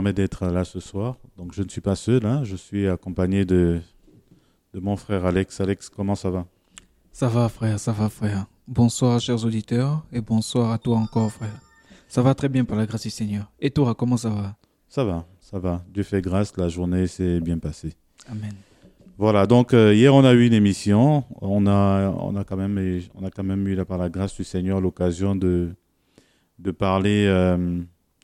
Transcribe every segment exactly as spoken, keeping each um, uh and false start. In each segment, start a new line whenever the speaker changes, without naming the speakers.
permet d'être là ce soir. Donc, je ne suis pas seul, hein. Je suis accompagné de, de mon frère Alex. Alex, comment ça va?
Ça va, frère, ça va, frère. Bonsoir, chers auditeurs, et bonsoir à toi encore, frère. Ça va très bien par la grâce du Seigneur. Et toi, comment ça va?
Ça va, ça va. Dieu fait grâce, la journée s'est bien passée.
Amen.
Voilà, donc euh, hier on a eu une émission. On a, on a, quand, même, on a quand même eu, là, par la grâce du Seigneur, l'occasion de, de parler euh,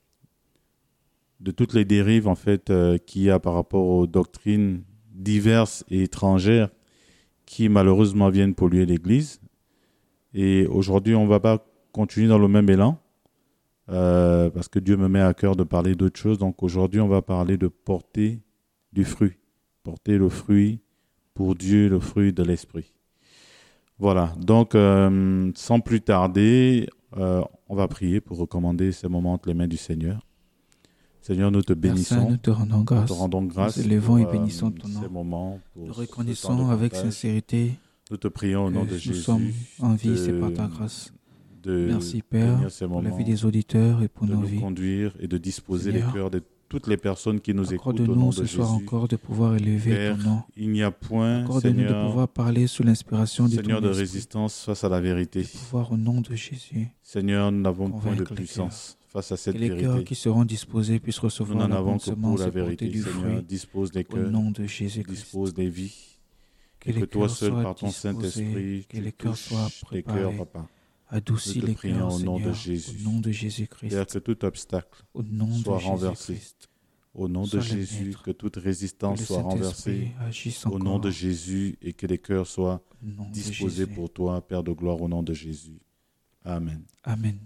de toutes les dérives en fait euh, qu'il y a par rapport aux doctrines diverses et étrangères qui malheureusement viennent polluer l'Église. Et aujourd'hui, on ne va pas continuer dans le même élan euh, parce que Dieu me met à cœur de parler d'autres choses. Donc aujourd'hui, on va parler de porter du fruit. Porter le fruit pour Dieu, le fruit de l'Esprit. Voilà, donc euh, sans plus tarder, euh, on va prier pour recommander ces moments entre les mains du Seigneur. Seigneur, nous te bénissons.
Saint, nous te rendons grâce.
Nous te rendons grâce.
Nous élevons
pour,
et bénissons
euh,
ton nom.
Ces moments, pour
Nous
ce
reconnaissons
temps de
avec
partage.
sincérité
Nous te prions au nom
que
de
nous
Jésus.
sommes en vie,
de-
c'est par ta grâce.
de
Merci, Père,
bénir ces
pour la
moments,
vie des auditeurs et pour
de
nos
nous
vies.
conduire et de disposer
Seigneur,
les cœurs de toutes les personnes qui nous écoutent au nom
Accorde-nous
de
ce soir
Jésus.
encore de pouvoir élever
Père,
ton nom.
il n'y a point,
Accorde-nous de
Seigneur,
pouvoir parler sous l'inspiration de
Seigneur
ton
de
esprit.
résistance face à la vérité.
De pouvoir au nom de Jésus.
Seigneur, nous n'avons point de
Convaincre les
puissance face à cette
Que les cœurs
vérité.
qui seront disposés puissent
Nous
recevoir
n'en
la
avons
bonne
que pour
semence
la
et porter
vérité.
du
Seigneur,
fruit
dispose des
au
cœurs,
nom de Jésus-Christ.
dispose des vies.
Que
Et que
les
toi
cœurs
seul,
soient
par ton
disposés,
Saint-Esprit,
que
tu
les cœurs soient
touches les cœurs,
préparés.
papa.
Adoucis
Nous te
les
prions
cœurs,
au nom de
Seigneur,
Jésus.
au nom de
Père,
Jésus-Christ.
que tout obstacle
Au nom
soit
de
renversé.
Jésus-Christ.
Au nom de
Sois le
Jésus,
maître.
que toute
Que
résistance
le
soit renversée.
Saint-Esprit agisse
Au nom
encore.
de Jésus, et que les cœurs soient
Au nom de
disposés
Jésus.
pour toi, Père de gloire, au nom de Jésus. Amen.
Amen.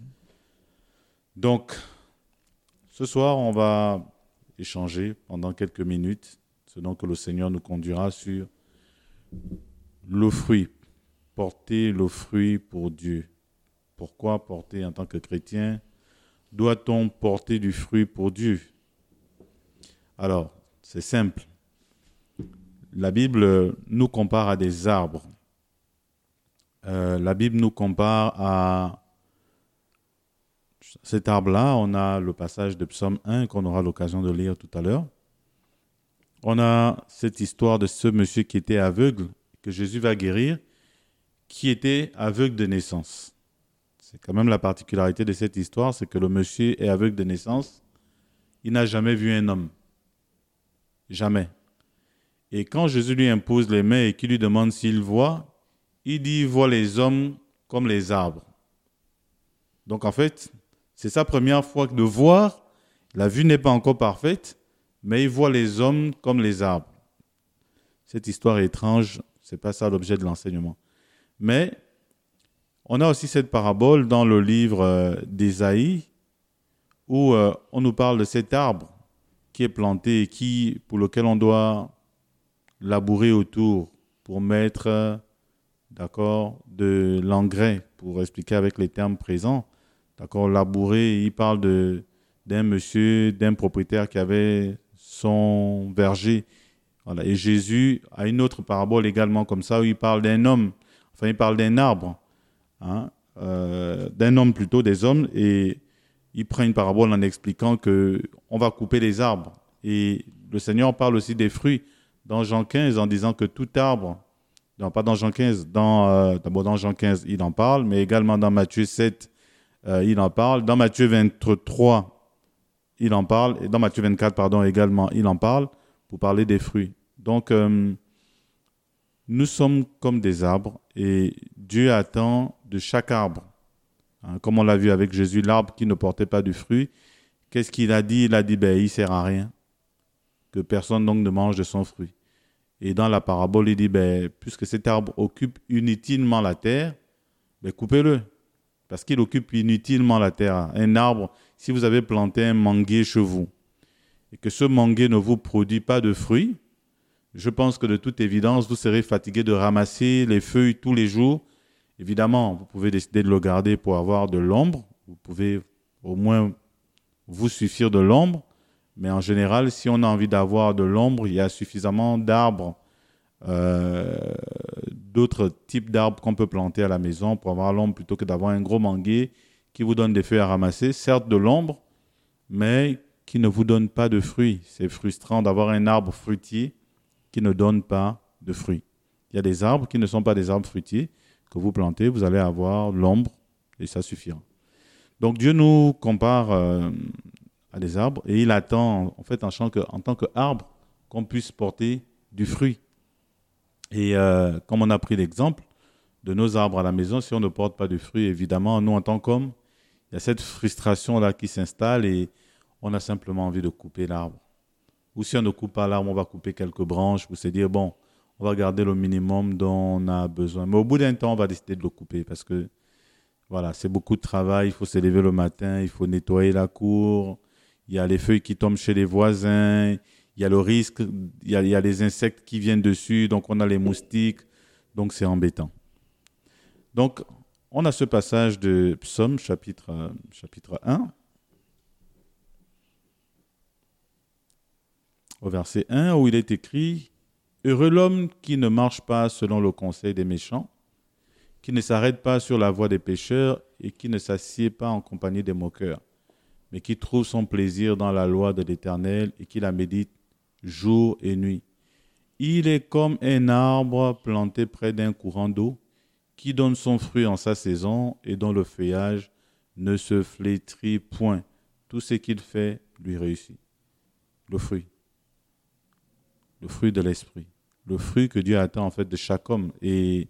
Donc, ce soir, on va échanger pendant quelques minutes, selon que le Seigneur nous conduira sur le fruit. Porter le fruit pour Dieu. Pourquoi porter en tant que chrétien? Doit-on porter du fruit pour Dieu? Alors, c'est simple. La Bible nous compare à des arbres. Euh, la Bible nous compare à cet arbre-là. On a le passage de Psaume un qu'on aura l'occasion de lire tout à l'heure. On a cette histoire de ce monsieur qui était aveugle, que Jésus va guérir, qui était aveugle de naissance. C'est quand même la particularité de cette histoire, c'est que le monsieur est aveugle de naissance. Il n'a jamais vu un homme. Jamais. Et quand Jésus lui impose les mains et qu'il lui demande s'il voit, il dit « il voit les hommes comme les arbres ». Donc en fait, c'est sa première fois de voir. La vue n'est pas encore parfaite, mais il voit les hommes comme les arbres. Cette histoire est étrange, ce n'est pas ça l'objet de l'enseignement. Mais on a aussi cette parabole dans le livre euh, d'Ésaïe où euh, on nous parle de cet arbre qui est planté et qui, pour lequel on doit labourer autour pour mettre euh, d'accord, de l'engrais, pour expliquer avec les termes présents. D'accord, labourer, il parle de, d'un monsieur, d'un propriétaire qui avait son verger. Voilà. Et Jésus a une autre parabole également comme ça où il parle d'un homme, enfin il parle d'un arbre, hein, euh, d'un homme plutôt, des hommes, et il prend une parabole en expliquant qu'on va couper les arbres. Et le Seigneur parle aussi des fruits dans Jean quinze en disant que tout arbre, non pas dans Jean quinze, dans, euh, d'abord dans Jean quinze il en parle, mais également dans Matthieu sept, euh, il en parle, dans Matthieu vingt-trois, il en parle, et dans Matthieu vingt-quatre, pardon, également, il en parle, pour parler des fruits. Donc, euh, nous sommes comme des arbres, et Dieu attend de chaque arbre, hein, comme on l'a vu avec Jésus, l'arbre qui ne portait pas du fruit, qu'est-ce qu'il a dit? Il a dit, ben, il ne sert à rien, que personne donc ne mange de son fruit. Et dans la parabole, il dit, ben, puisque cet arbre occupe inutilement la terre, ben, coupez-le. Parce qu'il occupe inutilement la terre. Un arbre, si vous avez planté un manguier chez vous, et que ce manguier ne vous produit pas de fruits, je pense que de toute évidence, vous serez fatigué de ramasser les feuilles tous les jours. Évidemment, vous pouvez décider de le garder pour avoir de l'ombre. Vous pouvez au moins vous suffire de l'ombre. Mais en général, si on a envie d'avoir de l'ombre, il y a suffisamment d'arbres, euh, d'autres types d'arbres qu'on peut planter à la maison pour avoir l'ombre plutôt que d'avoir un gros manguier qui vous donne des feuilles à ramasser. Certes de l'ombre, mais qui ne vous donne pas de fruits. C'est frustrant d'avoir un arbre fruitier qui ne donne pas de fruits. Il y a des arbres qui ne sont pas des arbres fruitiers que vous plantez, vous allez avoir l'ombre et ça suffira. Donc Dieu nous compare euh, à des arbres et il attend en fait en tant que, en tant qu'arbre qu'on puisse porter du fruit. Et euh, comme on a pris l'exemple de nos arbres à la maison, si on ne porte pas de fruits, évidemment, nous en tant qu'hommes, il y a cette frustration-là qui s'installe et on a simplement envie de couper l'arbre. Ou si on ne coupe pas l'arbre, on va couper quelques branches pour se dire, bon, on va garder le minimum dont on a besoin. Mais au bout d'un temps, on va décider de le couper parce que, voilà, c'est beaucoup de travail. Il faut se lever le matin, il faut nettoyer la cour. Il y a les feuilles qui tombent chez les voisins. Il y a le risque, il y a, il y a les insectes qui viennent dessus. Donc, on a les moustiques. Donc, c'est embêtant. Donc, on a ce passage de Psaume, chapitre, euh, chapitre un. Au verset un, où il est écrit « Heureux l'homme qui ne marche pas selon le conseil des méchants, qui ne s'arrête pas sur la voie des pécheurs et qui ne s'assied pas en compagnie des moqueurs, mais qui trouve son plaisir dans la loi de l'Éternel et qui la médite jour et nuit. Il est comme un arbre planté près d'un courant d'eau, qui donne son fruit en sa saison et dont le feuillage ne se flétrit point. Tout ce qu'il fait lui réussit. » Le fruit. Le fruit de l'esprit. Le fruit que Dieu attend en fait de chaque homme. Et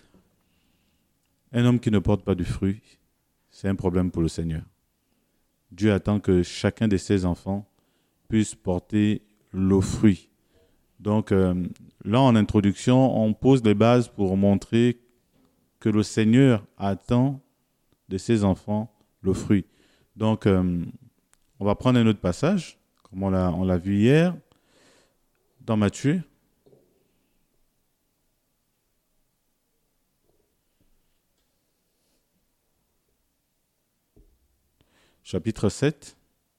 un homme qui ne porte pas du fruit, c'est un problème pour le Seigneur. Dieu attend que chacun de ses enfants puisse porter le fruit. Donc euh, là, en introduction, on pose les bases pour montrer que le Seigneur attend de ses enfants le fruit. Donc, euh, on va prendre un autre passage, comme on l'a, on l'a vu hier, dans Matthieu. Chapitre sept.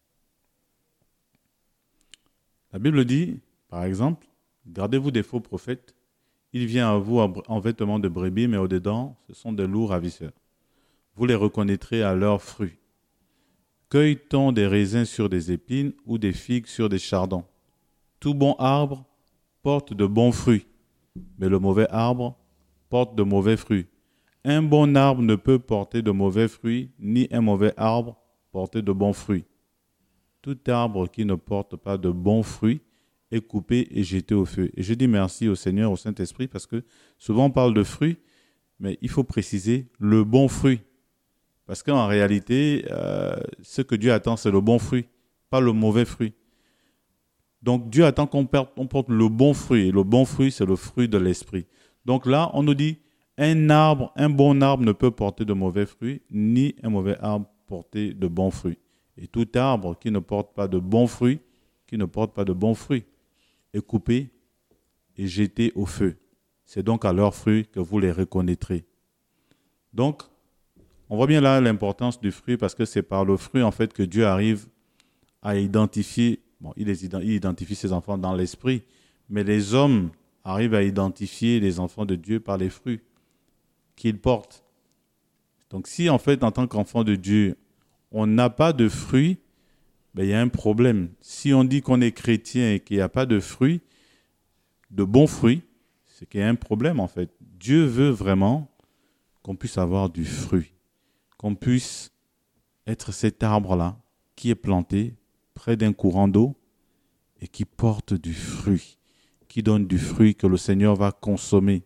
La Bible dit, par exemple, « Gardez-vous des faux prophètes. Il vient à vous en vêtements de brebis, mais au-dedans, ce sont des loups ravisseurs. Vous les reconnaîtrez à leurs fruits. Cueille-t-on des raisins sur des épines ou des figues sur des chardons? Tout bon arbre porte de bons fruits, mais le mauvais arbre porte de mauvais fruits. Un bon arbre ne peut porter de mauvais fruits, ni un mauvais arbre porter de bons fruits. Tout arbre qui ne porte pas de bons fruits est coupé et jeté au feu. » Et je dis merci au Seigneur, au Saint-Esprit, parce que souvent on parle de fruits, mais il faut préciser le bon fruit. Parce qu'en réalité, euh, ce que Dieu attend, c'est le bon fruit, pas le mauvais fruit. Donc Dieu attend qu'on porte le bon fruit. Et le bon fruit, c'est le fruit de l'esprit. Donc là, on nous dit, un arbre, un bon arbre ne peut porter de mauvais fruits, ni un mauvais arbre porter de bons fruits. Et tout arbre qui ne porte pas de bons fruits, qui ne porte pas de bons fruits, est coupé et jeté au feu. C'est donc à leurs fruits que vous les reconnaîtrez. Donc, on voit bien là l'importance du fruit parce que c'est par le fruit en fait que Dieu arrive à identifier, bon, il, les, il identifie ses enfants dans l'esprit, mais les hommes arrivent à identifier les enfants de Dieu par les fruits qu'ils portent. Donc si en fait en tant qu'enfant de Dieu, on n'a pas de fruits, ben, il y a un problème. Si on dit qu'on est chrétien et qu'il n'y a pas de fruits, de bons fruits, c'est qu'il y a un problème en fait. Dieu veut vraiment qu'on puisse avoir du fruit, qu'on puisse être cet arbre-là qui est planté près d'un courant d'eau et qui porte du fruit, qui donne du fruit que le Seigneur va consommer,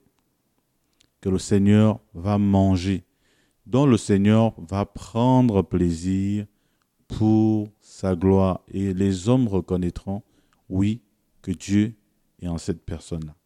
que le Seigneur va manger, dont le Seigneur va prendre plaisir pour sa gloire. Et les hommes reconnaîtront, oui, que Dieu est en cette personne-là.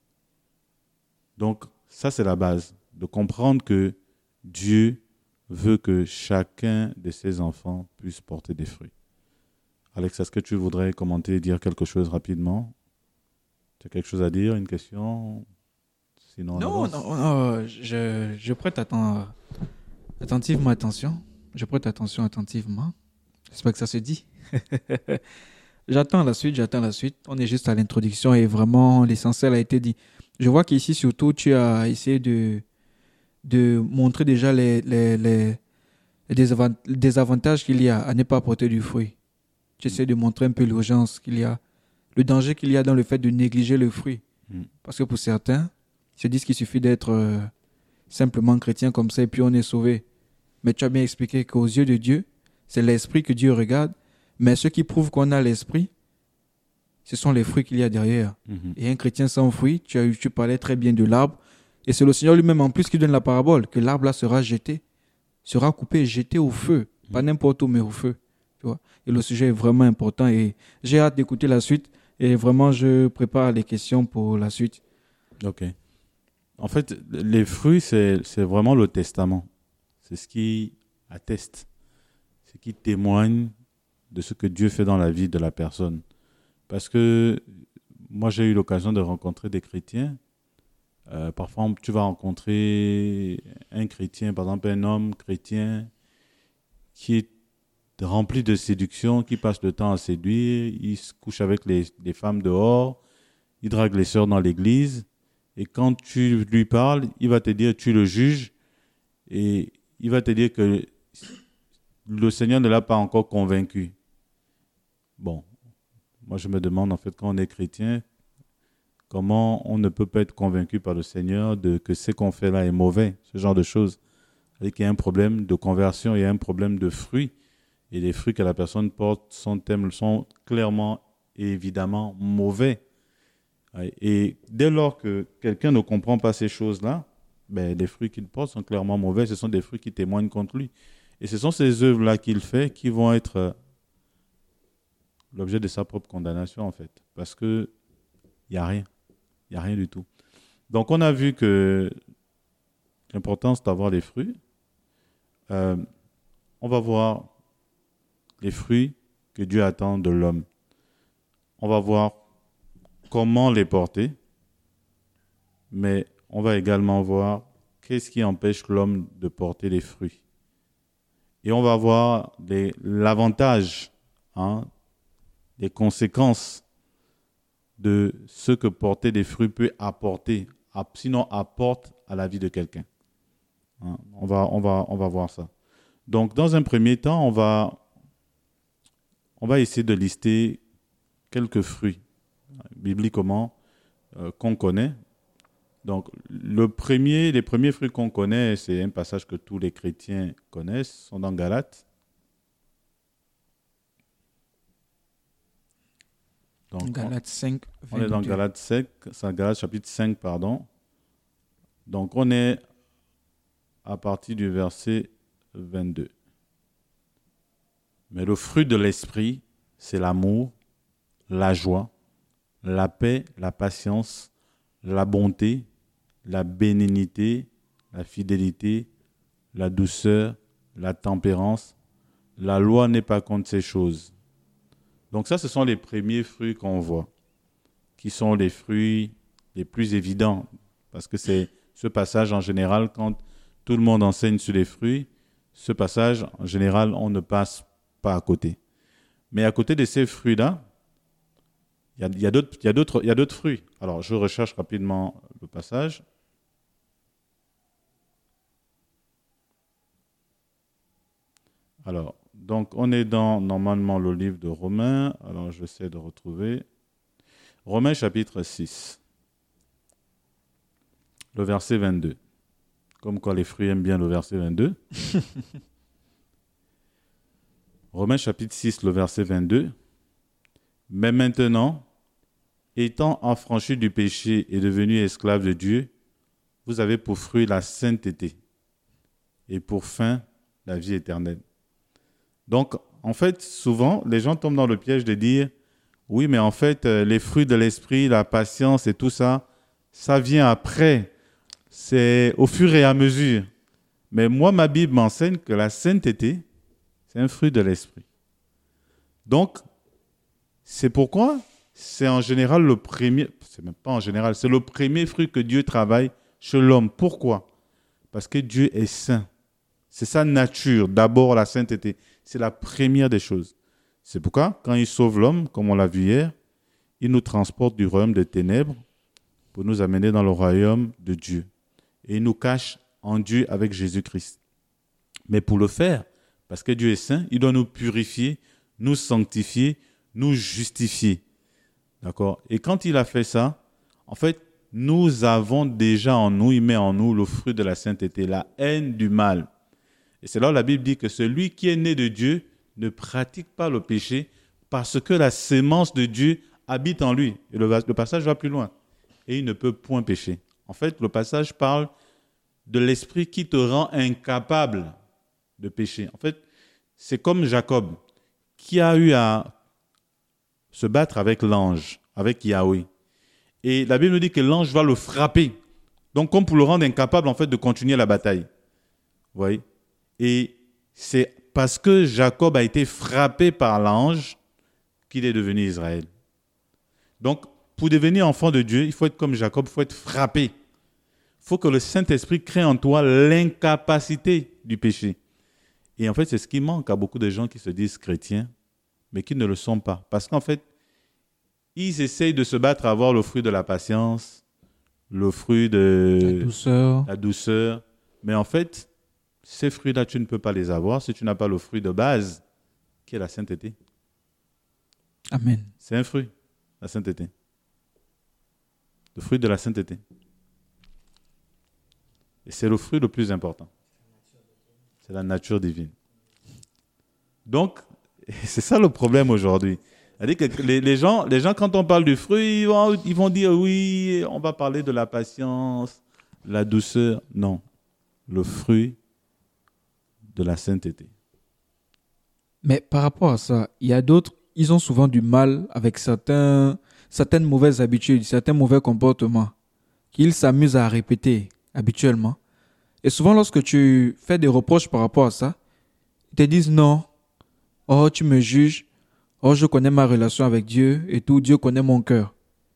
Donc, ça c'est la base, de comprendre que Dieu veut que chacun de ses enfants puisse porter des fruits. Alex, est-ce que tu voudrais commenter, dire quelque chose rapidement? Tu as quelque chose à dire, une question? Sinon,
Non, non, non, je, je prête atten- attentivement attention. Je prête attention attentivement. J'espère que ça se dit. J'attends la suite, j'attends la suite. On est juste à l'introduction et vraiment l'essentiel a été dit. Je vois qu'ici surtout tu as essayé de, de montrer déjà les, les, les, les désavantages qu'il y a à ne pas porter du fruit. Tu essaies de montrer un peu l'urgence qu'il y a, le danger qu'il y a dans le fait de négliger le fruit.
Mm.
Parce que pour certains, ils se disent qu'il suffit d'être euh, simplement chrétien comme ça et puis on est sauvé. Mais tu as bien expliqué qu'aux yeux de Dieu, c'est l'esprit que Dieu regarde. Mais ce qui prouve qu'on a l'esprit, ce sont les fruits qu'il y a derrière.
Mhm.
Et un chrétien sans fruits, tu, as, eu- tu parlais très bien de l'arbre. Et c'est le Seigneur lui-même en plus qui donne la parabole, que l'arbre là sera jeté, sera coupé et jeté au feu. Pas n'importe où, mais au feu. Tu vois. Et le sujet est vraiment important et j'ai hâte d'écouter la suite. Et vraiment, je prépare les questions pour la suite.
Ok. En fait, les fruits, c'est, c'est vraiment le testament. C'est ce qui atteste, ce qui témoigne de ce que Dieu fait dans la vie de la personne. Parce que moi, j'ai eu l'occasion de rencontrer des chrétiens. Euh, parfois, tu vas rencontrer un chrétien, par exemple un homme chrétien qui est rempli de séduction, qui passe le temps à séduire, il se couche avec les, les femmes dehors, il drague les sœurs dans l'église, et quand tu lui parles, il va te dire, tu le juges, et il va te dire que le Seigneur ne l'a pas encore convaincu. Bon, moi je me demande en fait, quand on est chrétien, comment on ne peut pas être convaincu par le Seigneur de que ce qu'on fait là est mauvais, ce genre de choses. C'est qu'il y a un problème de conversion, il y a un problème de fruits. Et les fruits que la personne porte sont, sont clairement et évidemment mauvais. Et dès lors que quelqu'un ne comprend pas ces choses-là, ben, les fruits qu'il porte sont clairement mauvais. Ce sont des fruits qui témoignent contre lui. Et ce sont ces œuvres-là qu'il fait qui vont être l'objet de sa propre condamnation, en fait. Parce qu'il n'y a rien. Il n'y a rien du tout. Donc, on a vu que l'importance d'avoir les fruits. Euh, on va voir les fruits que Dieu attend de l'homme. On va voir comment les porter, mais on va également voir qu'est-ce qui empêche l'homme de porter les fruits. Et on va voir les, l'avantage, hein, les conséquences de ce que porter des fruits peut apporter, sinon apporte à la vie de quelqu'un. Hein, on va, on va, on va voir ça. Donc, dans un premier temps, on va, on va essayer de lister quelques fruits bibliquement euh, qu'on connaît. Donc, le premier, les premiers fruits qu'on connaît, c'est un passage que tous les chrétiens connaissent, sont dans Galates. Donc,
Galates cinq,
on, on est dans Galates cinq, c'est Galates chapitre cinq, pardon. Donc, on est à partir du verset vingt-deux. Mais le fruit de l'esprit, c'est l'amour, la joie, la paix, la patience, la bonté, la bénignité, la fidélité, la douceur, la tempérance. La loi n'est pas contre ces choses. Donc ça, ce sont les premiers fruits qu'on voit, qui sont les fruits les plus évidents. Parce que c'est ce passage, en général, quand tout le monde enseigne sur les fruits, ce passage, en général, on ne passe pas à côté. Mais à côté de ces fruits-là, il y a, il y a d'autres, il y a d'autres, il y a d'autres fruits. Alors, je recherche rapidement le passage. Alors, donc, on est dans, normalement, le livre de Romains. Alors, j'essaie de retrouver. Romains, chapitre six. Le verset vingt-deux. Comme quoi les fruits aiment bien le verset vingt-deux. Romains, chapitre six, le verset vingt-deux. Mais maintenant, étant affranchis du péché et devenus esclaves de Dieu, vous avez pour fruit la sainteté et pour fin la vie éternelle. Donc, en fait, souvent, les gens tombent dans le piège de dire « Oui, mais en fait, les fruits de l'esprit, la patience et tout ça, ça vient après. C'est au fur et à mesure. » Mais moi, ma Bible m'enseigne que la sainteté, c'est un fruit de l'esprit. Donc, c'est pourquoi c'est en général le premier, c'est même pas en général, c'est le premier fruit que Dieu travaille chez l'homme. Pourquoi? Parce que Dieu est saint. C'est sa nature, d'abord la sainteté. C'est la première des choses. C'est pourquoi, quand il sauve l'homme, comme on l'a vu hier, il nous transporte du royaume des ténèbres pour nous amener dans le royaume de Dieu. Et il nous cache en Dieu avec Jésus-Christ. Mais pour le faire, parce que Dieu est saint, il doit nous purifier nous sanctifier, nous justifier. D'accord? Et quand il a fait ça, en fait, nous avons déjà en nous, il met en nous le fruit de la sainteté, la haine du mal. Et c'est là où la Bible dit que celui qui est né de Dieu ne pratique pas le péché parce que la sémence de Dieu habite en lui. Et le, le passage va plus loin. Et il ne peut point pécher. En fait, le passage parle de l'esprit qui te rend incapable de pécher. En fait, c'est comme Jacob qui a eu à se battre avec l'ange, avec Yahweh. Et la Bible nous dit que l'ange va le frapper. Donc, comme pour le rendre incapable, en fait, de continuer la bataille. Vous voyez? Et c'est parce que Jacob a été frappé par l'ange qu'il est devenu Israël. Donc, pour devenir enfant de Dieu, il faut être comme Jacob, il faut être frappé. Il faut que le Saint-Esprit crée en toi l'incapacité du péché. Et en fait, c'est ce qui manque à beaucoup de gens qui se disent chrétiens, mais qui ne le sont pas. Parce qu'en fait, ils essayent de se battre à avoir le fruit de la patience, le fruit de
La douceur.
la douceur. Mais en fait, ces fruits-là, tu ne peux pas les avoir si tu n'as pas le fruit de base, qui est la sainteté.
Amen.
C'est un fruit, la sainteté. Le fruit de la sainteté. Et c'est le fruit le plus important. C'est la nature divine. Donc, c'est ça le problème aujourd'hui. C'est-à-dire que les, les, gens, les gens, quand on parle du fruit, ils vont, ils vont dire oui, on va parler de la patience, la douceur. Non, le fruit de la sainteté.
Mais par rapport à ça, il y a d'autres, ils ont souvent du mal avec certains, certaines mauvaises habitudes, certains mauvais comportements qu'ils s'amusent à répéter habituellement. Et souvent, lorsque tu fais des reproches par rapport à ça, ils te disent non, oh, tu me juges, oh, je connais ma relation avec Dieu et tout, Dieu connaît mon cœur.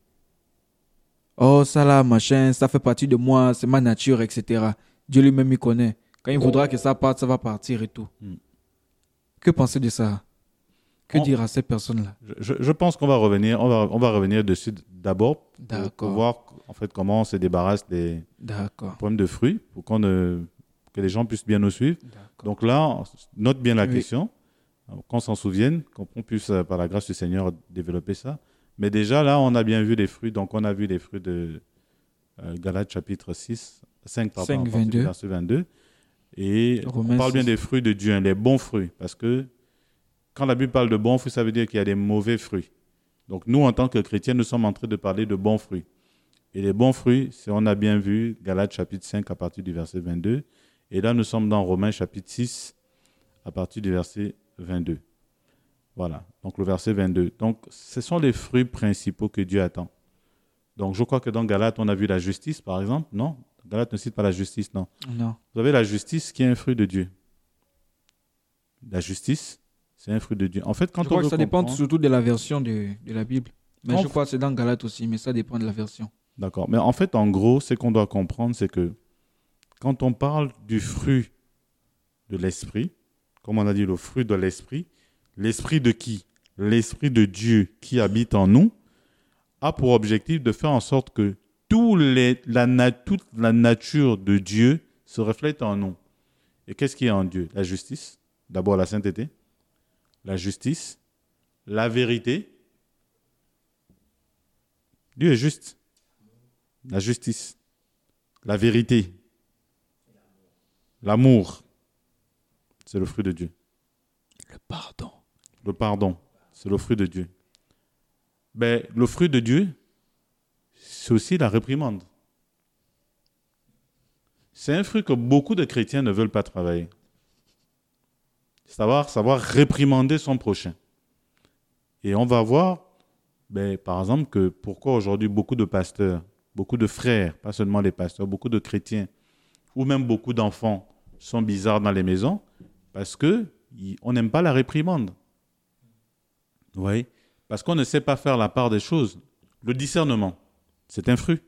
Oh, ça là, machin, ça fait partie de moi, c'est ma nature, et cetera. Dieu lui-même, il connaît. Quand il voudra que ça parte, ça va partir et tout.
Mm.
Que penser de ça? Que
On-
dire à ces personnes-là?
Je, je pense qu'on va revenir, on va, on va revenir dessus d'abord pour, pour
D'accord,
voir en fait comment on se débarrasse des
d'accord,
problèmes de fruits, pour qu'on ne- que les gens puissent bien nous suivre.
d'accord.
Donc là, note bien la
Oui.
question, qu'on s'en souvienne, qu'on puisse, euh, par la grâce du Seigneur, développer ça. Mais déjà, là, on a bien vu les fruits. Donc, on a vu les fruits de euh, Galates chapitre six, cinq, pardon,
cinq,
à partir du
vingt-deux.
verset vingt-deux. Et
Romains
on parle bien
six.
des fruits de Dieu, hein, les bons fruits. Parce que quand la Bible parle de bons fruits, ça veut dire qu'il y a des mauvais fruits. Donc, nous, en tant que chrétiens, nous sommes en train de parler de bons fruits. Et les bons fruits, c'est, on a bien vu Galates chapitre cinq à partir du verset vingt-deux. Et là, nous sommes dans Romains chapitre six à partir du verset vingt-deux. Voilà, donc le verset vingt-deux. Donc, ce sont les fruits principaux que Dieu attend. Donc, je crois que dans Galates, on a vu la justice, par exemple. Non, Galates ne cite pas la justice, non.
Non.
Vous avez la justice qui est un fruit de Dieu. La justice, c'est un fruit de Dieu. En fait, quand
Je
on
crois
veut
que ça dépend
comprendre-
surtout de la version de, de la Bible. Mais
Quand-
je crois que c'est dans Galates aussi, mais ça dépend de la version.
D'accord. Mais en fait, en gros, ce qu'on doit comprendre, c'est que quand on parle du fruit de l'esprit, comme on a dit, le fruit de l'esprit, l'esprit de qui? L'esprit de Dieu qui habite en nous a pour objectif de faire en sorte que tout les, la, na- toute la nature de Dieu se reflète en nous. Et qu'est-ce qui est en Dieu? La justice. D'abord la sainteté, la justice, la vérité. Dieu est juste. La justice, la vérité, l'amour, c'est le fruit de Dieu.
Le pardon.
Le pardon, c'est le fruit de Dieu. Mais le fruit de Dieu, c'est aussi la réprimande. C'est un fruit que beaucoup de chrétiens ne veulent pas travailler. Savoir, savoir réprimander son prochain. Et on va voir, ben, par exemple, que pourquoi aujourd'hui beaucoup de pasteurs, beaucoup de frères, pas seulement les pasteurs, beaucoup de chrétiens, ou même beaucoup d'enfants sont bizarres dans les maisons, parce qu'on n'aime pas la réprimande. Oui, parce qu'on ne sait pas faire la part des choses. Le discernement, c'est un fruit.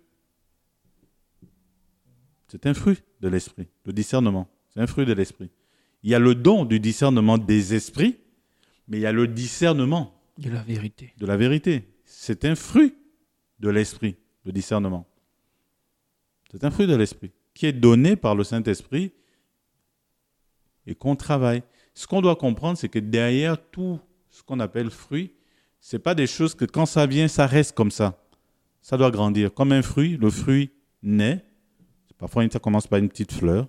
C'est un fruit de l'esprit. Le discernement, c'est un fruit de l'esprit. Il y a le don du discernement des esprits, mais il y a le discernement
De la vérité.
de la vérité. C'est un fruit de l'esprit, le discernement. C'est un fruit de l'esprit qui est donné par le Saint-Esprit et qu'on travaille. Ce qu'on doit comprendre, c'est que derrière tout ce qu'on appelle fruit, ce n'est pas des choses que quand ça vient, ça reste comme ça. Ça doit grandir. Comme un fruit, le fruit naît. Parfois, ça commence par une petite fleur.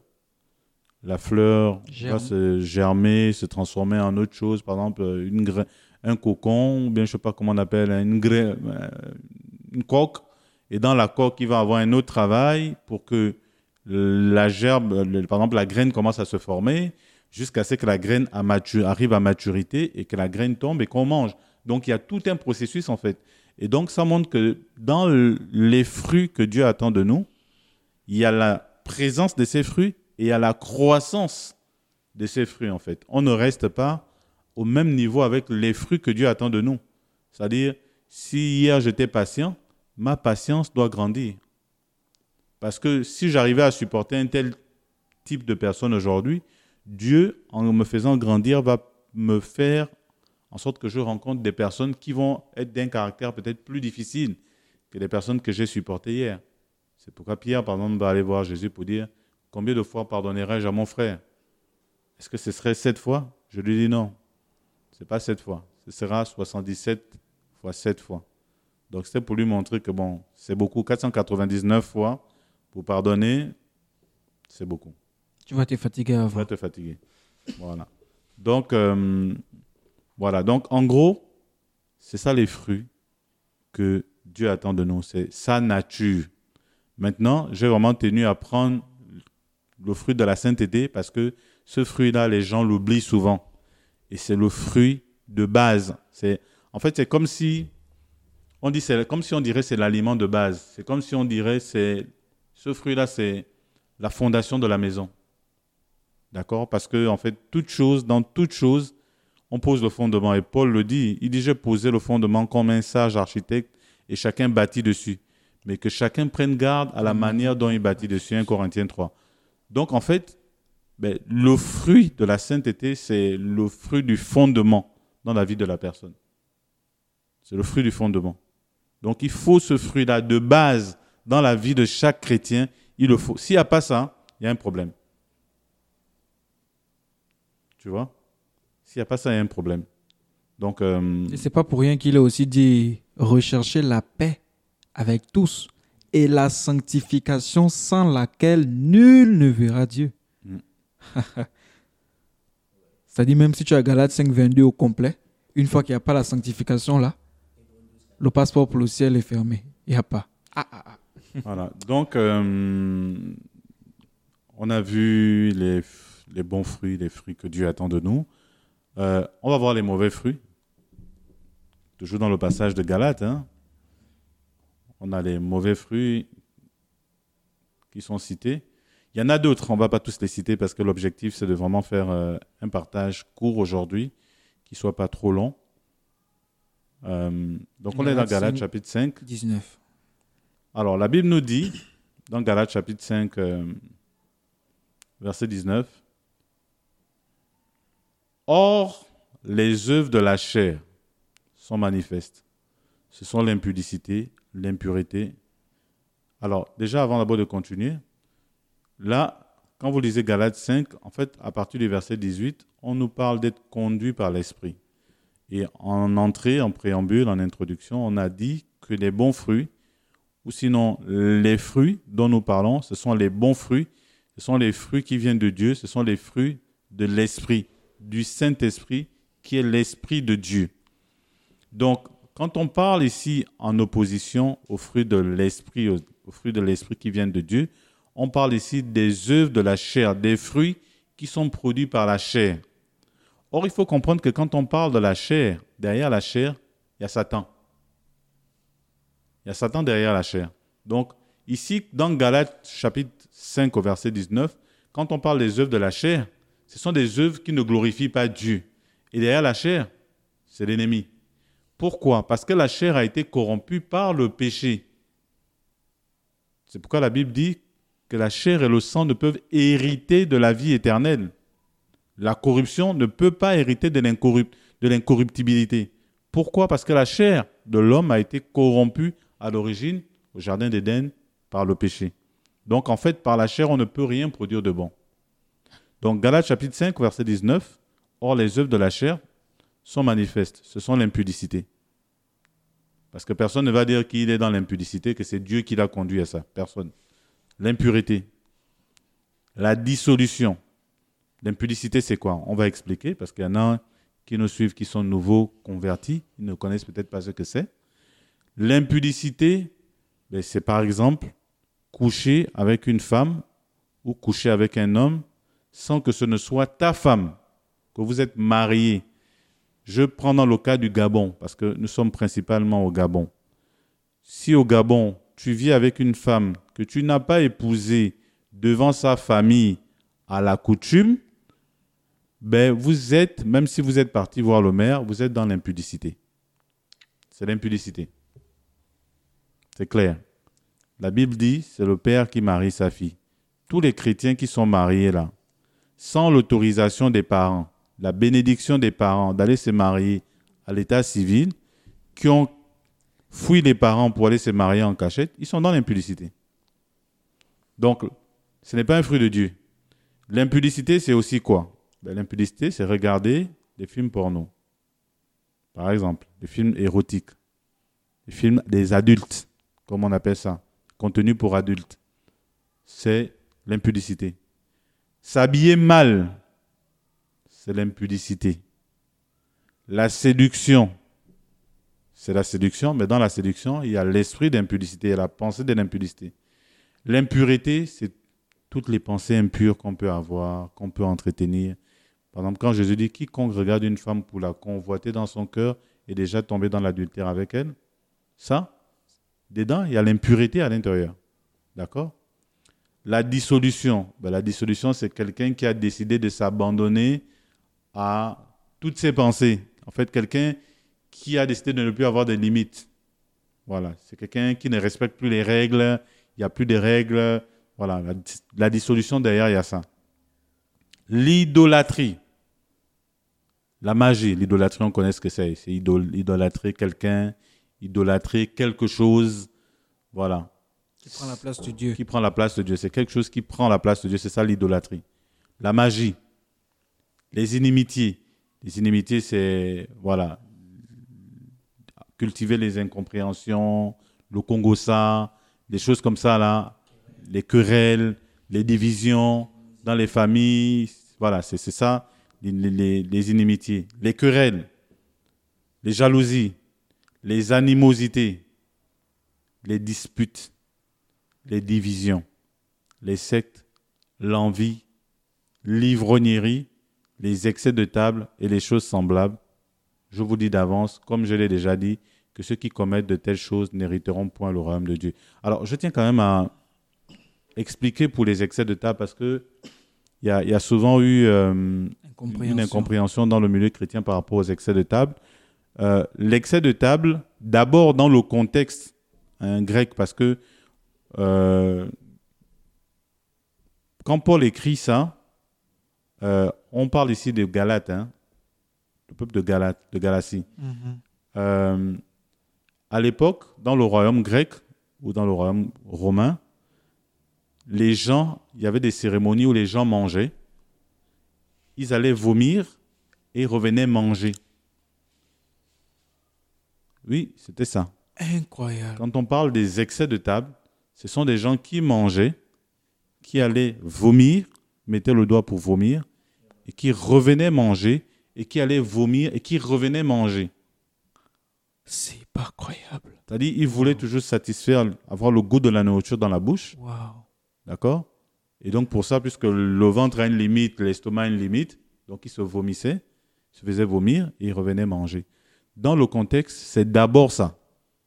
La fleur va se germer, se transformer en autre chose. Par exemple, une gra... un cocon, ou bien je ne sais pas comment on appelle, une, gra... une coque. Et dans la coque, il va avoir un autre travail pour que la gerbe, par exemple, la graine commence à se former jusqu'à ce que la graine arrive à maturité et que la graine tombe et qu'on mange. Donc, il y a tout un processus, en fait. Et donc, ça montre que dans les fruits que Dieu attend de nous, il y a la présence de ces fruits et il y a la croissance de ces fruits, en fait. On ne reste pas au même niveau avec les fruits que Dieu attend de nous. C'est-à-dire, si hier j'étais patient, ma patience doit grandir. Parce que si j'arrivais à supporter un tel type de personne aujourd'hui, Dieu, en me faisant grandir, va me faire en sorte que je rencontre des personnes qui vont être d'un caractère peut-être plus difficile que les personnes que j'ai supportées hier. C'est pourquoi Pierre, par exemple, va aller voir Jésus pour dire « Combien de fois pardonnerai-je à mon frère ?» Est-ce que ce serait sept fois? Je lui dis non. Ce n'est pas sept fois. Ce sera soixante-dix-sept fois sept fois. Donc, c'était pour lui montrer que, bon, c'est beaucoup. quatre cent quatre-vingt-dix-neuf fois pour pardonner, c'est beaucoup.
Tu vas te fatiguer avant.
Tu vas te fatiguer. Voilà. Donc, euh, voilà. Donc, en gros, c'est ça les fruits que Dieu attend de nous. C'est sa nature. Maintenant, j'ai vraiment tenu à prendre le fruit de la sainteté parce que ce fruit-là, les gens l'oublient souvent. Et c'est le fruit de base. C'est, en fait, c'est comme si on dit, c'est comme si on dirait c'est l'aliment de base. C'est comme si on dirait c'est ce fruit-là, c'est la fondation de la maison. D'accord? Parce que en fait, toute chose, dans toute chose, on pose le fondement. Et Paul le dit. Il dit, j'ai posé le fondement comme un sage architecte et chacun bâtit dessus. Mais que chacun prenne garde à la manière dont il bâtit dessus. un Corinthiens trois. Donc, en fait, ben, le fruit de la sainteté, c'est le fruit du fondement dans la vie de la personne. C'est le fruit du fondement. Donc, il faut ce fruit-là de base dans la vie de chaque chrétien. Il le faut. S'il n'y a pas ça, il y a un problème. Tu vois? S'il n'y a pas ça, il y a un problème. Donc, euh...
Et ce n'est pas pour rien qu'il a aussi dit rechercher la paix avec tous et la sanctification sans laquelle nul ne verra Dieu. Mm. C'est-à-dire, même si tu as Galates cinq vingt-deux au complet, une fois qu'il n'y a pas la sanctification là, le passeport pour le ciel est fermé. Il n'y a pas. Ah, ah, ah.
Voilà. Donc, euh, on a vu les, les bons fruits, les fruits que Dieu attend de nous. Euh, on va voir les mauvais fruits. Toujours dans le passage de Galates, hein. On a les mauvais fruits qui sont cités. Il y en a d'autres, on ne va pas tous les citer parce que l'objectif, c'est de vraiment faire euh, un partage court aujourd'hui, qui ne soit pas trop long. Euh, donc, on est dans Galates chapitre cinq.
dix-neuf.
Alors, la Bible nous dit, dans Galates chapitre cinq, euh, verset dix-neuf, « Or, les œuvres de la chair sont manifestes. Ce sont l'impudicité, l'impureté. » Alors, déjà, avant d'abord de continuer, là, quand vous lisez Galates cinq, en fait, à partir du verset dix-huit, on nous parle d'être conduit par l'Esprit. Et en entrée, en préambule, en introduction, on a dit que les bons fruits, ou sinon les fruits dont nous parlons, ce sont les bons fruits, ce sont les fruits qui viennent de Dieu, ce sont les fruits de l'Esprit, du Saint-Esprit, qui est l'Esprit de Dieu. Donc, quand on parle ici en opposition aux fruits de l'Esprit, aux, aux fruits de l'Esprit qui viennent de Dieu, on parle ici des œuvres de la chair, des fruits qui sont produits par la chair. Or, il faut comprendre que quand on parle de la chair, derrière la chair, il y a Satan. Il y a Satan derrière la chair. Donc, ici, dans Galates chapitre cinq au verset dix-neuf, quand on parle des œuvres de la chair, ce sont des œuvres qui ne glorifient pas Dieu. Et derrière la chair, c'est l'ennemi. Pourquoi? Parce que la chair a été corrompue par le péché. C'est pourquoi la Bible dit que la chair et le sang ne peuvent hériter de la vie éternelle. La corruption ne peut pas hériter de, l'incorrupt, de l'incorruptibilité. Pourquoi? Parce que la chair de l'homme a été corrompue à l'origine, au jardin d'Éden, par le péché. Donc, en fait, par la chair, on ne peut rien produire de bon. Donc, Galates chapitre cinq, verset dix-neuf, « Or, les œuvres de la chair sont manifestes. Ce sont l'impudicité. Parce que personne ne va dire qu'il est dans l'impudicité, que c'est Dieu qui l'a conduit à ça. Personne. L'impureté. La dissolution. L'impudicité, c'est quoi? On va expliquer, parce qu'il y en a qui nous suivent, qui sont nouveaux, convertis. Ils ne connaissent peut-être pas ce que c'est. L'impudicité, ben, c'est par exemple coucher avec une femme ou coucher avec un homme sans que ce ne soit ta femme, que vous êtes mariés. Je prends dans le cas du Gabon, parce que nous sommes principalement au Gabon. Si au Gabon, tu vis avec une femme que tu n'as pas épousée devant sa famille à la coutume, ben vous êtes, même si vous êtes parti voir le maire, vous êtes dans l'impudicité. C'est l'impudicité. C'est clair. La Bible dit, c'est le père qui marie sa fille. Tous les chrétiens qui sont mariés là, sans l'autorisation des parents, la bénédiction des parents d'aller se marier à l'état civil, qui ont fui les parents pour aller se marier en cachette, ils sont dans l'impudicité. Donc, ce n'est pas un fruit de Dieu. L'impudicité, c'est aussi quoi? Ben, l'impudicité, c'est regarder des films porno. Par exemple, des films érotiques, des films des adultes, comme on appelle ça, contenu pour adultes. C'est l'impudicité. S'habiller mal, c'est l'impudicité. La séduction, c'est la séduction, mais dans la séduction, il y a l'esprit d'impudicité, il y a la pensée de l'impudicité. L'impureté, c'est toutes les pensées impures qu'on peut avoir, qu'on peut entretenir. Par exemple, quand Jésus dit « Quiconque regarde une femme pour la convoiter dans son cœur est déjà tombé dans l'adultère avec elle », ça, dedans, il y a l'impureté à l'intérieur. D'accord? La dissolution, ben, la dissolution, c'est quelqu'un qui a décidé de s'abandonner à toutes ses pensées. En fait, quelqu'un qui a décidé de ne plus avoir de limites. Voilà, c'est quelqu'un qui ne respecte plus les règles, il n'y a plus de règles. Voilà, la, la dissolution, derrière, il y a ça. L'idolâtrie. La magie, l'idolâtrie, on connaît ce que c'est. C'est idol, idolâtrer quelqu'un, idolâtrer quelque chose. Voilà.
Qui prend la place de Dieu.
Qui prend la place de Dieu. C'est quelque chose qui prend la place de Dieu. C'est ça l'idolâtrie. La magie. Les inimitiés. Les inimitiés, c'est, voilà, cultiver les incompréhensions, le Congo-ça, des choses comme ça, là, les querelles, les divisions dans les familles. Voilà, c'est, c'est ça, les, les, les inimitiés. Les querelles, les jalousies, les animosités, les disputes, les divisions, les sectes, l'envie, l'ivrognerie, les excès de table et les choses semblables. Je vous dis d'avance, comme je l'ai déjà dit, que ceux qui commettent de telles choses n'hériteront point le royaume de Dieu. Alors, je tiens quand même à expliquer pour les excès de table, parce que il y a, y a souvent eu euh, une incompréhension dans le milieu chrétien par rapport aux excès de table. Euh, l'excès de table, d'abord dans le contexte hein, grec, parce que euh, quand Paul écrit ça, euh, on parle ici de Galates, hein, le peuple de Galate, de Galatie. Mm-hmm. Euh, à l'époque, dans le royaume grec ou dans le royaume romain, les gens, il y avait des cérémonies où les gens mangeaient, ils allaient vomir et ils revenaient manger. Oui, c'était ça.
Incroyable.
Quand on parle des excès de table, ce sont des gens qui mangeaient, qui allaient vomir, mettaient le doigt pour vomir, et qui revenaient manger, et qui allaient vomir, et qui revenaient manger.
C'est pas croyable.
C'est-à-dire, ils voulaient wow. toujours satisfaire, avoir le goût de la nourriture dans la bouche.
Wow.
D'accord? Et donc, pour ça, puisque le ventre a une limite, l'estomac a une limite, donc ils se vomissaient, ils se faisaient vomir, et ils revenaient manger. Dans le contexte, c'est d'abord ça.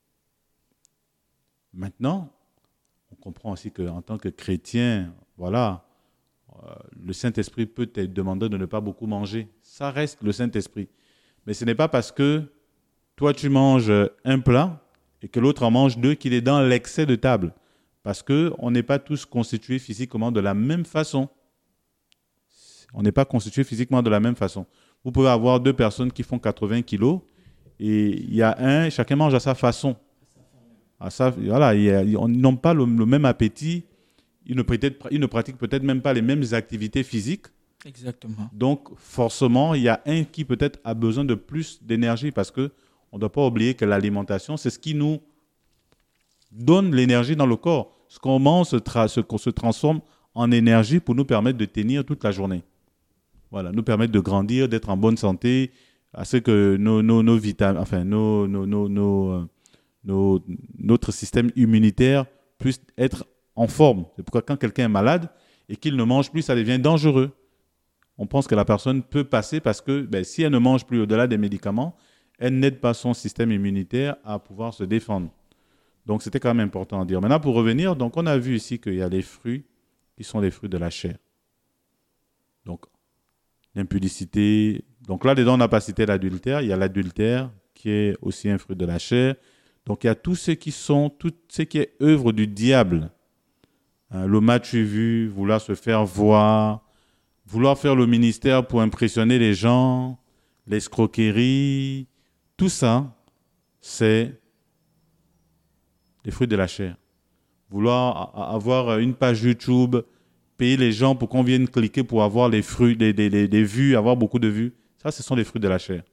Maintenant, on comprend aussi qu'en tant que chrétien, voilà, euh, le Saint-Esprit peut te demander de ne pas beaucoup manger. Ça reste le Saint-Esprit. Mais ce n'est pas parce que toi, tu manges un plat et que l'autre en mange deux qu'il est dans l'excès de table. Parce qu'on n'est pas tous constitués physiquement de la même façon. On n'est pas constitués physiquement de la même façon. Vous pouvez avoir deux personnes qui font quatre-vingts kilos et il y a un, chacun mange à sa façon. À sa, voilà, il y a, ils n'ont pas le, le même appétit, ils ne, ils ne pratiquent peut-être même pas les mêmes activités physiques.
Exactement.
Donc, forcément, il y a un qui peut-être a besoin de plus d'énergie parce que on ne doit pas oublier que l'alimentation, c'est ce qui nous donne l'énergie dans le corps. Ce qu'on mange se, tra- se, se transforme en énergie pour nous permettre de tenir toute la journée. Voilà, nous permettre de grandir, d'être en bonne santé, à ce que nos, nos, nos vitamines, enfin, nos, nos, nos, nos, euh, nos- notre système immunitaire puisse être en forme. C'est pourquoi quand quelqu'un est malade et qu'il ne mange plus, ça devient dangereux. On pense que la personne peut passer parce que ben, si elle ne mange plus au-delà des médicaments, elle n'aide pas son système immunitaire à pouvoir se défendre. Donc, c'était quand même important à dire. Maintenant, pour revenir, donc, on a vu ici qu'il y a les fruits qui sont les fruits de la chair. Donc, l'impudicité. Donc, là-dedans, on n'a pas cité l'adultère. Il y a l'adultère qui est aussi un fruit de la chair. Donc, il y a tous ceux qui sont, tout ce qui est œuvre du diable. Hein, le match vu, vouloir se faire voir, vouloir faire le ministère pour impressionner les gens, l'escroquerie, tout ça, c'est les fruits de la chair. Vouloir a- avoir une page YouTube, payer les gens pour qu'on vienne cliquer pour avoir les fruits, des, des, des, des vues, avoir beaucoup de vues, ça, ce sont les fruits de la chair.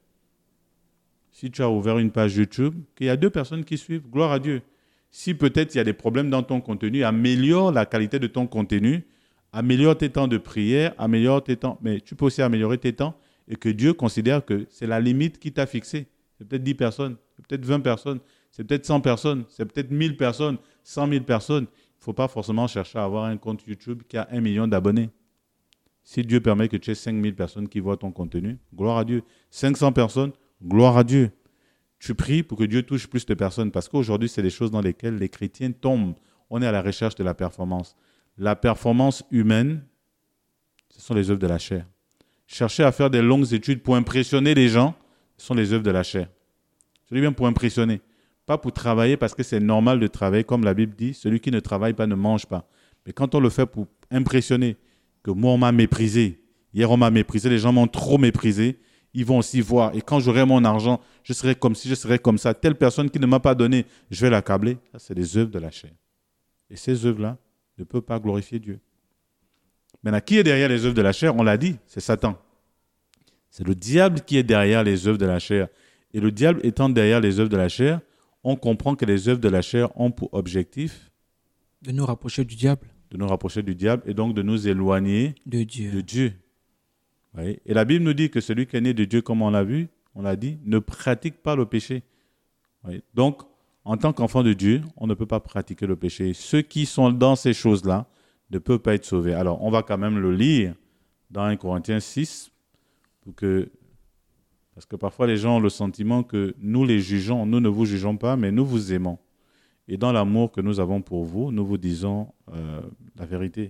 Si tu as ouvert une page YouTube, qu'il y a deux personnes qui suivent, gloire à Dieu. Si peut-être il y a des problèmes dans ton contenu, améliore la qualité de ton contenu, améliore tes temps de prière, améliore tes temps, mais tu peux aussi améliorer tes temps et que Dieu considère que c'est la limite qui t'a fixé. C'est peut-être dix personnes, c'est peut-être vingt personnes, c'est peut-être cent personnes, c'est peut-être mille personnes, cent mille personnes. Il ne faut pas forcément chercher à avoir un compte YouTube qui a un million d'abonnés. Si Dieu permet que tu aies cinq mille personnes qui voient ton contenu, gloire à Dieu. cinq cents personnes, gloire à Dieu. Tu pries pour que Dieu touche plus de personnes parce qu'aujourd'hui, c'est des choses dans lesquelles les chrétiens tombent. On est à la recherche de la performance. La performance humaine, ce sont les œuvres de la chair. Chercher à faire des longues études pour impressionner les gens, ce sont les œuvres de la chair. Je dis bien pour impressionner. Pas pour travailler parce que c'est normal de travailler, comme la Bible dit, celui qui ne travaille pas ne mange pas. Mais quand on le fait pour impressionner, que moi on m'a méprisé, hier on m'a méprisé, les gens m'ont trop méprisé, ils vont aussi voir. Et quand j'aurai mon argent, je serai comme ci, je serai comme ça. Telle personne qui ne m'a pas donné, je vais l'accabler. Ça, c'est des œuvres de la chair. Et ces œuvres-là ne peuvent pas glorifier Dieu. Maintenant, qui est derrière les œuvres de la chair? On l'a dit, c'est Satan. C'est le diable qui est derrière les œuvres de la chair. Et le diable étant derrière les œuvres de la chair, on comprend que les œuvres de la chair ont pour objectif
De nous rapprocher du diable.
de nous rapprocher du diable et donc de nous éloigner
De Dieu.
de Dieu. Oui. Et la Bible nous dit que celui qui est né de Dieu, comme on l'a vu, on l'a dit, ne pratique pas le péché. Oui. Donc, en tant qu'enfant de Dieu, on ne peut pas pratiquer le péché. Ceux qui sont dans ces choses-là ne peuvent pas être sauvés. Alors, on va quand même le lire dans un Corinthiens six, pour que, parce que parfois les gens ont le sentiment que nous les jugeons, nous ne vous jugeons pas, mais nous vous aimons. Et dans l'amour que nous avons pour vous, nous vous disons euh, la vérité.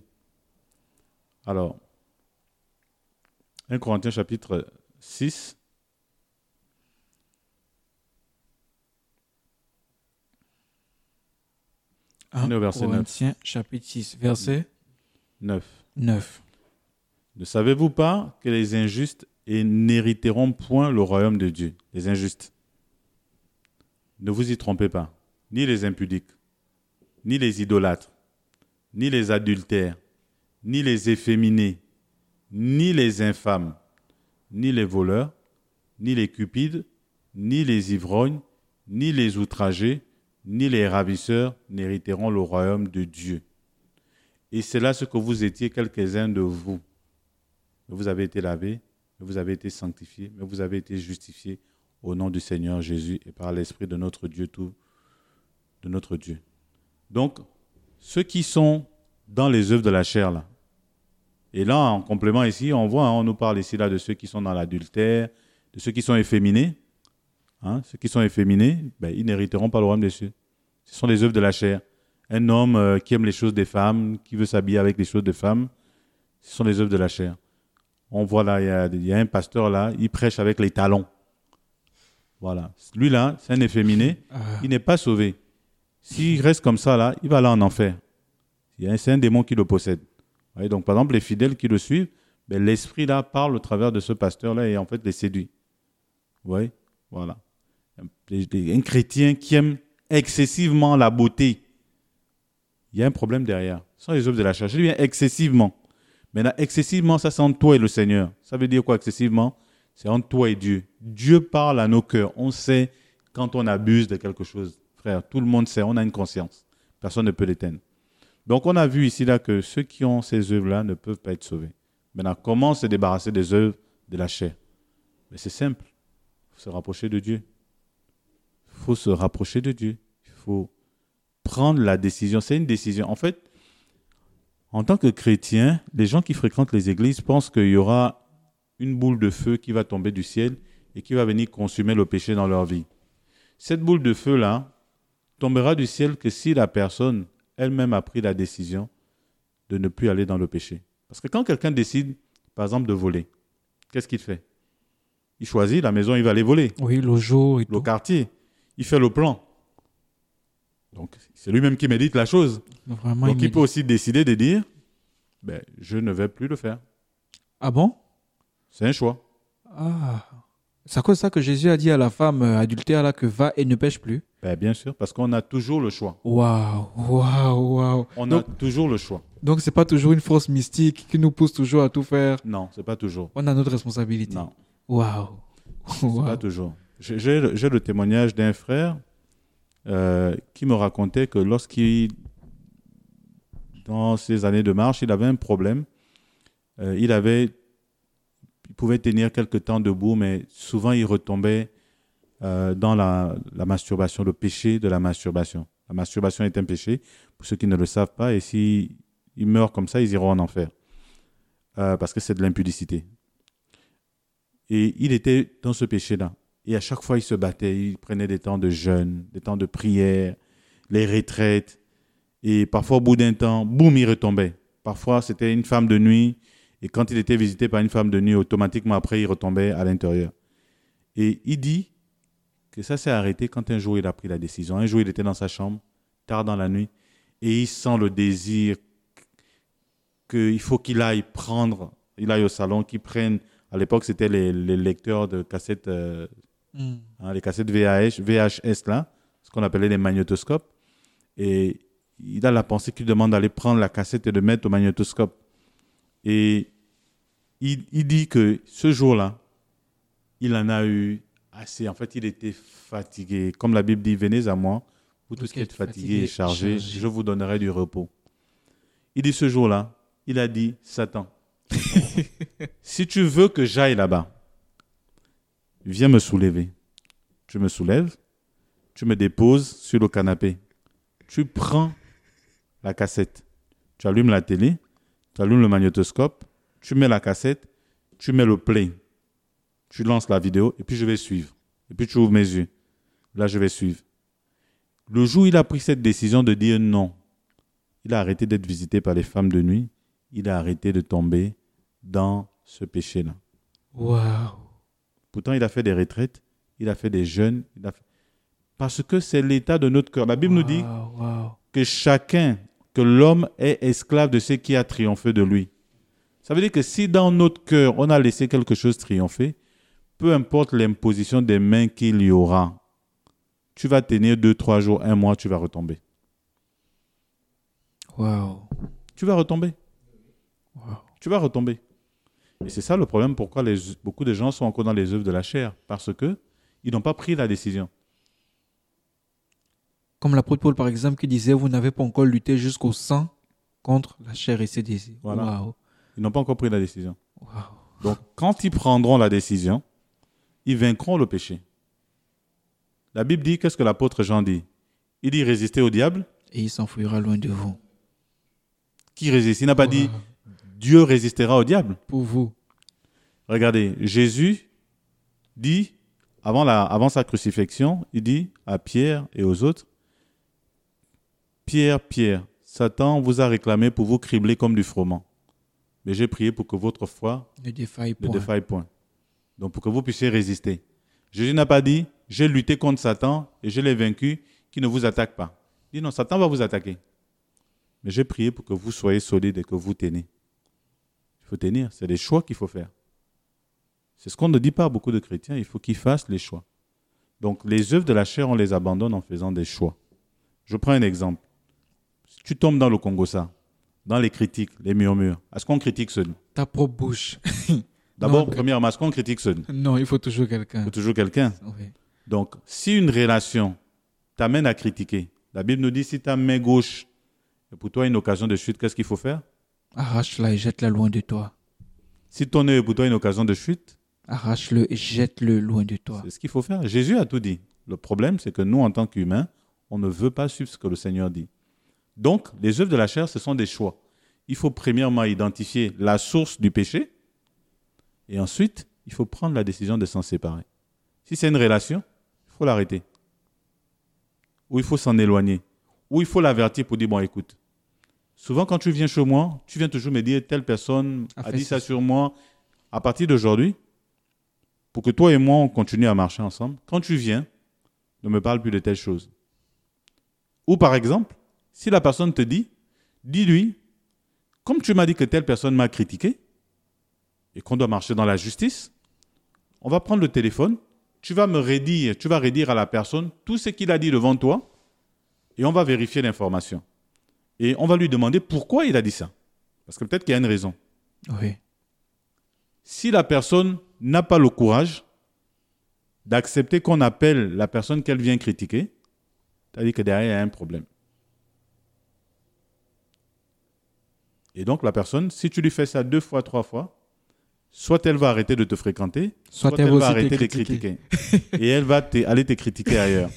Alors, un Corinthiens chapitre six. On est au verset
Corinthiens chapitre six, verset
neuf.
neuf.
Ne savez-vous pas que les injustes n'hériteront point le royaume de Dieu? Les injustes. Ne vous y trompez pas. Ni les impudiques, ni les idolâtres, ni les adultères, ni les efféminés, ni les infâmes, ni les voleurs, ni les cupides, ni les ivrognes, ni les outragés, ni les ravisseurs n'hériteront le royaume de Dieu. Et c'est là ce que vous étiez quelques-uns de vous. Mais vous avez été lavés, mais vous avez été sanctifiés, mais vous avez été justifiés au nom du Seigneur Jésus et par l'Esprit de notre Dieu, tout, de notre Dieu. Donc, ceux qui sont dans les œuvres de la chair, là, et là, en complément ici, on voit, hein, on nous parle ici là de ceux qui sont dans l'adultère, de ceux qui sont efféminés. Hein, ceux qui sont efféminés, ben, ils n'hériteront pas le royaume des cieux. Ce sont les œuvres de la chair. Un homme euh, qui aime les choses des femmes, qui veut s'habiller avec les choses des femmes, ce sont les œuvres de la chair. On voit là, il y a, il y a un pasteur là, il prêche avec les talons. Voilà. Lui là, c'est un efféminé,
Ah.
il n'est pas sauvé. S'il reste comme ça là, il va aller en enfer. C'est un démon qui le possède. Vous voyez, donc par exemple, les fidèles qui le suivent, ben, l'esprit là parle au travers de ce pasteur là et en fait les séduit. Vous voyez? Voilà. Un chrétien qui aime excessivement la beauté, il y a un problème derrière. Ce sont les œuvres de la chair. Je dis bien excessivement. Maintenant, excessivement, ça c'est entre toi et le Seigneur. Ça veut dire quoi excessivement? C'est entre toi et Dieu. Dieu parle à nos cœurs. On sait quand on abuse de quelque chose. Frère, tout le monde sait, on a une conscience. Personne ne peut l'éteindre. Donc, on a vu ici là que ceux qui ont ces œuvres-là ne peuvent pas être sauvés. Maintenant, comment se débarrasser des œuvres de la chair? Mais c'est simple. Il faut se rapprocher de Dieu. Il faut se rapprocher de Dieu. Il faut prendre la décision. C'est une décision. En fait, en tant que chrétien, les gens qui fréquentent les églises pensent qu'il y aura une boule de feu qui va tomber du ciel et qui va venir consumer le péché dans leur vie. Cette boule de feu-là tombera du ciel que si la personne elle-même a pris la décision de ne plus aller dans le péché. Parce que quand quelqu'un décide, par exemple, de voler, qu'est-ce qu'il fait? Il choisit la maison, il va aller voler.
Oui, le jour et
Le
tout.
quartier, il fait le plan. Donc, c'est lui-même qui médite la chose.
Vraiment,
Donc,
il
il peut
médite.
aussi décider de dire, ben, je ne vais plus le faire.
Ah bon?
C'est un choix.
Ah. C'est à cause de ça que Jésus a dit à la femme euh, adultère là que va et ne pêche plus.
Ben, bien sûr, parce qu'on a toujours le choix.
Waouh, waouh, waouh.
On
Donc,
a toujours le choix.
donc c'est pas toujours une force mystique qui nous pousse toujours à tout faire.
Non, c'est pas toujours.
On a notre responsabilité.
Non,
Waouh.
c'est
Waouh.
pas toujours. J'ai, j'ai le- j'ai le témoignage d'un frère euh, qui me racontait que lorsqu'il, dans ses années de marche, il avait un problème. Euh, il avait, il pouvait tenir quelque temps debout, mais souvent il retombait euh, dans la, la masturbation, le péché de la masturbation. La masturbation est un péché, pour ceux qui ne le savent pas, et s'ils meurent comme ça, ils iront en enfer, euh, parce que c'est de l'impudicité. Et il était dans ce péché-là. Et à chaque fois, il se battait, il prenait des temps de jeûne, des temps de prière, les retraites. Et parfois, au bout d'un temps, boum, il retombait. Parfois, c'était une femme de nuit. Et quand il était visité par une femme de nuit, automatiquement après, il retombait à l'intérieur. Et il dit que ça s'est arrêté quand un jour, il a pris la décision. Un jour, il était dans sa chambre, tard dans la nuit, et il sent le désir qu'il faut qu'il aille prendre, il aille au salon, qu'il prenne. À l'époque, c'était les, les lecteurs de cassettes, euh,
Hmm.
hein, les cassettes V H, V H S, là, ce qu'on appelait les magnétoscopes. Et il a la pensée qu'il demande d'aller prendre la cassette et de mettre au magnétoscope. Et il, il dit que ce jour-là, il en a eu assez. En fait, il était fatigué. Comme la Bible dit, venez à moi, vous tous qui êtes fatigués et chargés,
chargés.
je vous donnerai du repos. Il dit ce jour-là, il a dit, Satan, si tu veux que j'aille là-bas, viens me soulever. Tu me soulèves, tu me déposes sur le canapé. Tu prends la cassette, tu allumes la télé, tu allumes le magnétoscope, tu mets la cassette, tu mets le play, tu lances la vidéo et puis je vais suivre. Et puis tu ouvres mes yeux. Là, je vais suivre. Le jour où il a pris cette décision de dire non, il a arrêté d'être visité par les femmes de nuit, il a arrêté de tomber dans ce péché-là.
Waouh.
Pourtant, il a fait des retraites, il a fait des jeûnes, il a fait... parce que c'est l'état de notre cœur. La Bible nous dit
Waouh, waouh.
que chacun, que l'homme est esclave de ce qui a triomphé de lui. Ça veut dire que si dans notre cœur, on a laissé quelque chose triompher, peu importe l'imposition des mains qu'il y aura, tu vas tenir deux, trois jours, un mois, tu vas retomber.
Waouh.
Tu vas retomber.
Waouh.
Tu vas retomber. Et c'est ça le problème pourquoi les, beaucoup de gens sont encore dans les œuvres de la chair. Parce que ils n'ont pas pris la décision.
Comme l'apôtre Paul, par exemple, qui disait, vous n'avez pas encore lutté jusqu'au sang contre la chair et ses désirs.
Voilà.
Waouh.
Ils n'ont pas encore pris la décision.
Waouh.
Donc, quand ils prendront la décision, ils vaincront le péché. La Bible dit, qu'est-ce que l'apôtre Jean dit? Il dit résister au diable.
Et il s'enfuira loin de vous.
Qui résiste? Il n'a pas
Waouh.
dit Dieu résistera au diable.
Pour vous.
Regardez, Jésus dit, avant, la, avant sa crucifixion, il dit à Pierre et aux autres, Pierre, Pierre, Satan vous a réclamé pour vous cribler comme du froment. Mais j'ai prié pour que votre foi
Ne défaille
ne
point.
défaille point. Donc pour que vous puissiez résister. Jésus n'a pas dit, j'ai lutté contre Satan et je l'ai vaincu, qui ne vous attaque pas. Il dit non, Satan va vous attaquer. Mais j'ai prié pour que vous soyez solides et que vous tenez. Il faut tenir, c'est des choix qu'il faut faire. C'est ce qu'on ne dit pas à beaucoup de chrétiens, il faut qu'ils fassent les choix. Donc les œuvres de la chair, on les abandonne en faisant des choix. Je prends un exemple. Si tu tombes dans le Congo, ça, dans les critiques, les murmures? Est-ce qu'on critique seul?
Ta propre bouche.
D'abord,
Non,
premièrement, est-ce qu'on critique seul?
Non, il faut toujours
Il
quelqu'un.
faut toujours quelqu'un.
Oui.
Donc, si une relation t'amène à critiquer, la Bible nous dit si ta main gauche est pour toi une occasion de chute, qu'est-ce qu'il faut faire?
Arrache-la et jette-la loin de toi.
Si ton œil est pour toi une occasion de chute,
Arrache-le et jette-le loin de toi.
c'est ce qu'il faut faire. Jésus a tout dit. Le problème, c'est que nous, en tant qu'humains, on ne veut pas suivre ce que le Seigneur dit. Donc, les œuvres de la chair, ce sont des choix. Il faut premièrement identifier la source du péché et ensuite, il faut prendre la décision de s'en séparer. Si c'est une relation, il faut l'arrêter. Ou il faut s'en éloigner. Ou il faut l'avertir pour dire, bon, écoute, souvent quand tu viens chez moi, tu viens toujours me dire, telle personne
A
a
fait
dit ça
ça.
sur moi. À partir d'aujourd'hui, pour que toi et moi, on continue à marcher ensemble, quand tu viens, ne me parle plus de telle chose. Ou par exemple, si la personne te dit, dis-lui, comme tu m'as dit que telle personne m'a critiqué et qu'on doit marcher dans la justice, on va prendre le téléphone, tu vas me redire, tu vas redire à la personne tout ce qu'il a dit devant toi et on va vérifier l'information. Et on va lui demander pourquoi il a dit ça. Parce que peut-être qu'il y a une raison.
Oui.
Si la personne n'a pas le courage d'accepter qu'on appelle la personne qu'elle vient critiquer, c'est-à-dire que derrière, il y a un problème. Et donc, la personne, si tu lui fais ça deux fois, trois fois, soit elle va arrêter de te fréquenter,
Soit
soit,
elle
elle
va
va
aussi
arrêter
te
de critiquer. Et elle va te- aller te critiquer ailleurs.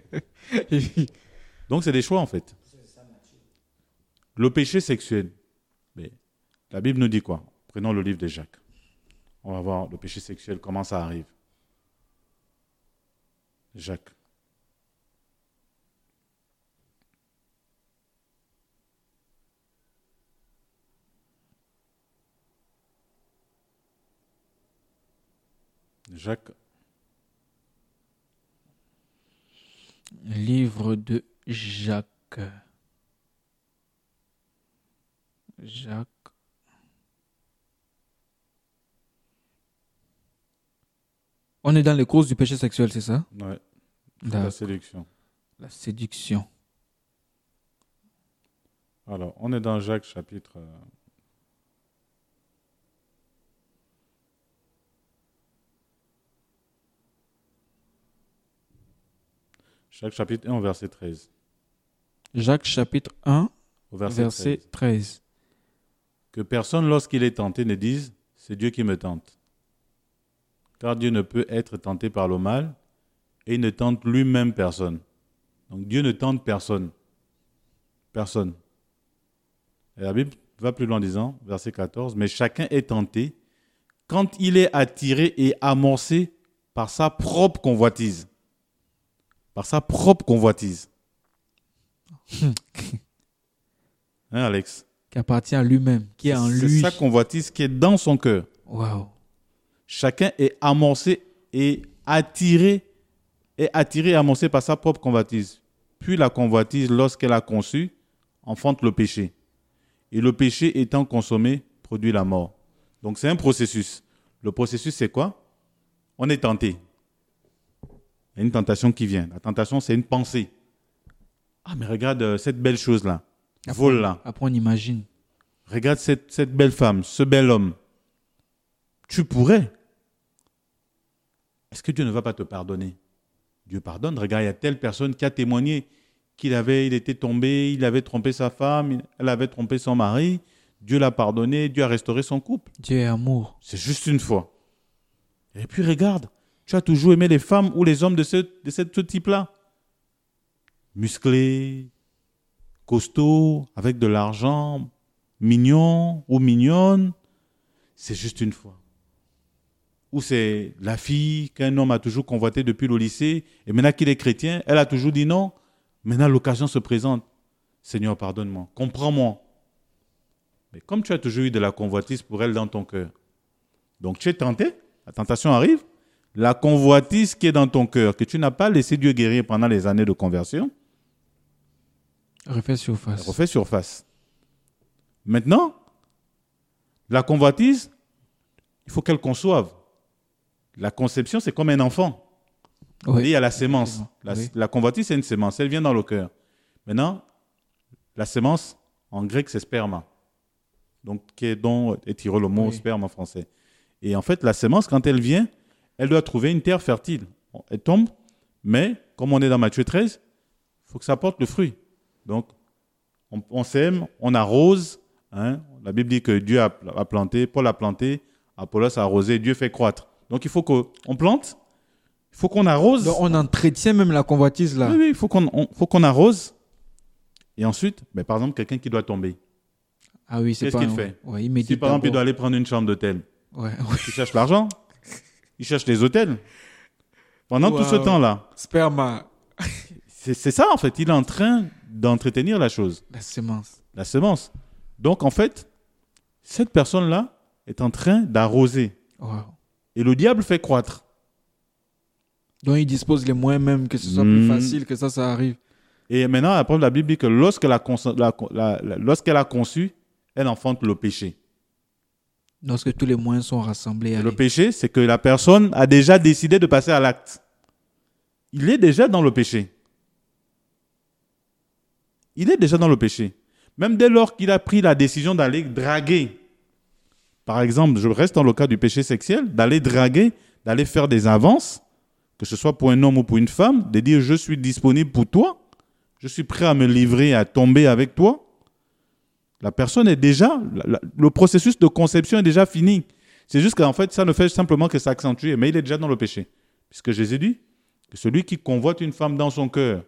Donc, c'est des choix, en fait. Le péché sexuel. Mais la Bible nous dit quoi? Prenons le livre de Jacques. On va voir le péché sexuel, comment ça arrive. Jacques. Jacques,
Livre de Jacques. Jacques. On est dans les causes du péché sexuel, c'est ça?
ouais, la
D'accord.
séduction.
La séduction.
Alors, on est dans Jacques chapitre... euh, Jacques chapitre un, au verset treize.
Jacques chapitre un,
Au verset
verset
treize.
treize.
Que personne, lorsqu'il est tenté, ne dise « c'est Dieu qui me tente ». Car Dieu ne peut être tenté par le mal et il ne tente lui-même personne. Donc Dieu ne tente personne. Personne. Et la Bible va plus loin en disant, verset quatorze, « Mais chacun est tenté quand il est attiré et amorcé par sa propre convoitise. » Par sa propre convoitise. Hein, Alex?
Qui appartient à lui-même, qui est en
C'est
lui.
sa convoitise qui est dans son cœur.
Waouh.
Chacun est amorcé et attiré, est attiré et amorcé par sa propre convoitise. Puis la convoitise, lorsqu'elle a conçu, enfante le péché. Et le péché étant consommé, produit la mort. Donc c'est un processus. Le processus, c'est quoi? On est tenté. Il y a une tentation qui vient. La tentation, c'est une pensée. Ah, mais regarde euh, cette belle chose-là.
Après,
Vole-là.
après, on imagine.
Regarde cette, cette belle femme, ce bel homme. Tu pourrais. Est-ce que Dieu ne va pas te pardonner? Dieu pardonne. Regarde, il y a telle personne qui a témoigné qu'il avait, il était tombé, il avait trompé sa femme, elle avait trompé son mari. Dieu l'a pardonné, Dieu a restauré son couple.
Dieu est amour.
C'est juste une fois. Et puis regarde, tu as toujours aimé les femmes ou les hommes de ce, de ce, ce type-là. Musclés, costauds, avec de l'argent, mignons ou mignonnes. C'est juste une fois. Ou c'est la fille qu'un homme a toujours convoitée depuis le lycée, et maintenant qu'il est chrétien, elle a toujours dit non. Maintenant l'occasion se présente. Seigneur, pardonne-moi, comprends-moi. Mais comme tu as toujours eu de la convoitise pour elle dans ton cœur, donc tu es tenté, la tentation arrive, la convoitise qui est dans ton cœur, que tu n'as pas laissé Dieu guérir pendant les années de conversion,
Refait surface.
elle refait surface. Maintenant, la convoitise, il faut qu'elle conçoive. La conception, c'est comme un enfant.
Oui.
Et il y a la sémence. La,
Oui.
la convoitise, c'est une sémence. Elle vient dans le cœur. Maintenant, la sémence, en grec, c'est sperma. donc qui est dont est tiré le mot
Oui.
sperme en français. Et en fait, la sémence, quand elle vient, elle doit trouver une terre fertile. Elle tombe, mais comme on est dans Matthieu treize, il faut que ça porte le fruit. Donc, on, on sème, on arrose. Hein. La Bible dit que Dieu a, a planté, Paul a planté, Apollos a arrosé, Dieu fait croître. Donc, il faut qu'on plante, il faut qu'on arrose.
Donc, on entretient même la convoitise là.
Oui, oui, il faut qu'on on, faut qu'on arrose. Et ensuite, ben, par exemple, quelqu'un qui doit tomber.
Ah oui, c'est
Qu'est-ce
pas...
qu'il fait?
Ouais, il médite
Si par exemple, il
d'abord.
doit aller prendre une chambre d'hôtel,
Ouais,
il cherche l'argent, il cherche les hôtels. Pendant tout ce
Wow.
temps-là,
Sperma,
c'est c'est ça en fait, il est en train d'entretenir la chose,
la semence.
la semence. Donc en fait, cette personne-là est en train d'arroser.
Wow.
Et le diable fait croître.
Donc, il dispose les moyens même que ce soit
Hmm.
plus facile, que ça, ça arrive.
Et maintenant, après, la Bible dit que lorsqu'elle a, conce- la- la- la- lorsqu'elle a conçu, elle enfante le péché.
Lorsque tous les moyens sont rassemblés.
Et
allez.
le péché, c'est que la personne a déjà décidé de passer à l'acte. Il est déjà dans le péché. Il est déjà dans le péché. Même dès lors qu'il a pris la décision d'aller draguer, par exemple, je reste dans le cas du péché sexuel, d'aller draguer, d'aller faire des avances, que ce soit pour un homme ou pour une femme, de dire je suis disponible pour toi, je suis prêt à me livrer, à tomber avec toi. La personne est déjà, la- la- le processus de conception est déjà fini. C'est juste qu'en fait, ça ne fait simplement que s'accentuer, mais il est déjà dans le péché. Puisque Jésus dit que celui qui convoite une femme dans son cœur,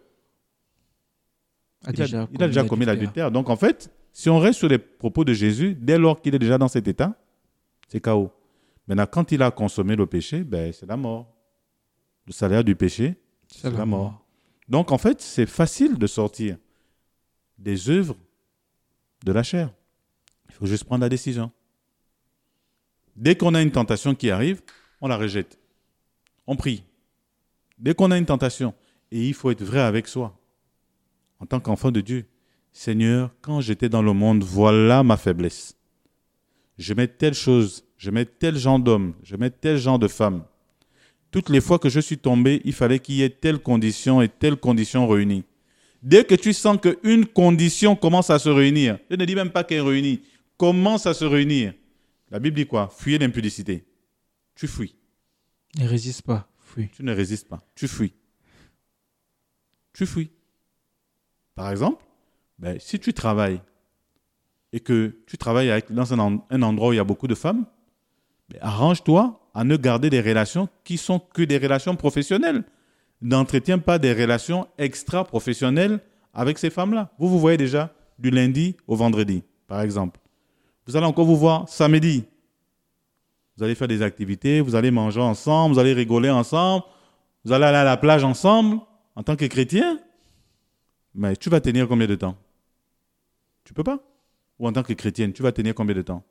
A
il a,
déjà
il a déjà commis
l'adultère.
l'adultère. Donc en fait, si on reste sur les propos de Jésus, dès lors qu'il est déjà dans cet état, c'est chaos. Maintenant, quand il a consommé le péché, ben, c'est la mort. Le salaire du péché, c'est la mort. Donc en fait, c'est facile de sortir des œuvres de la chair. Il faut juste prendre la décision. Dès qu'on a une tentation qui arrive, on la rejette. On prie. Dès qu'on a une tentation, et il faut être vrai avec soi, en tant qu'enfant de Dieu. Seigneur, quand j'étais dans le monde, voilà ma faiblesse. Je mets telle chose, je mets tel genre d'homme, je mets tel genre de femme. Toutes les fois que je suis tombé, il fallait qu'il y ait telle condition et telle condition réunies. Dès que tu sens qu'une condition commence à se réunir, je ne dis même pas qu'elle est réunie, commence à se réunir. La Bible dit quoi? Fuyez l'impudicité. Tu fuis.
Ne résiste pas. Fuis.
Tu ne résistes pas. Tu fuis. Tu fuis. Par exemple, ben, si tu travailles et que tu travailles avec, dans un, en- un endroit où il y a beaucoup de femmes, ben, arrange-toi à ne garder des relations qui sont que des relations professionnelles. N'entretiens pas des relations extra-professionnelles avec ces femmes-là. Vous vous voyez déjà du lundi au vendredi, par exemple. Vous allez encore vous voir samedi. Vous allez faire des activités, vous allez manger ensemble, vous allez rigoler ensemble, vous allez aller à la plage ensemble en tant que chrétien. Mais tu vas tenir combien de temps? Tu peux pas? Ou en tant que chrétienne, tu vas tenir combien de temps?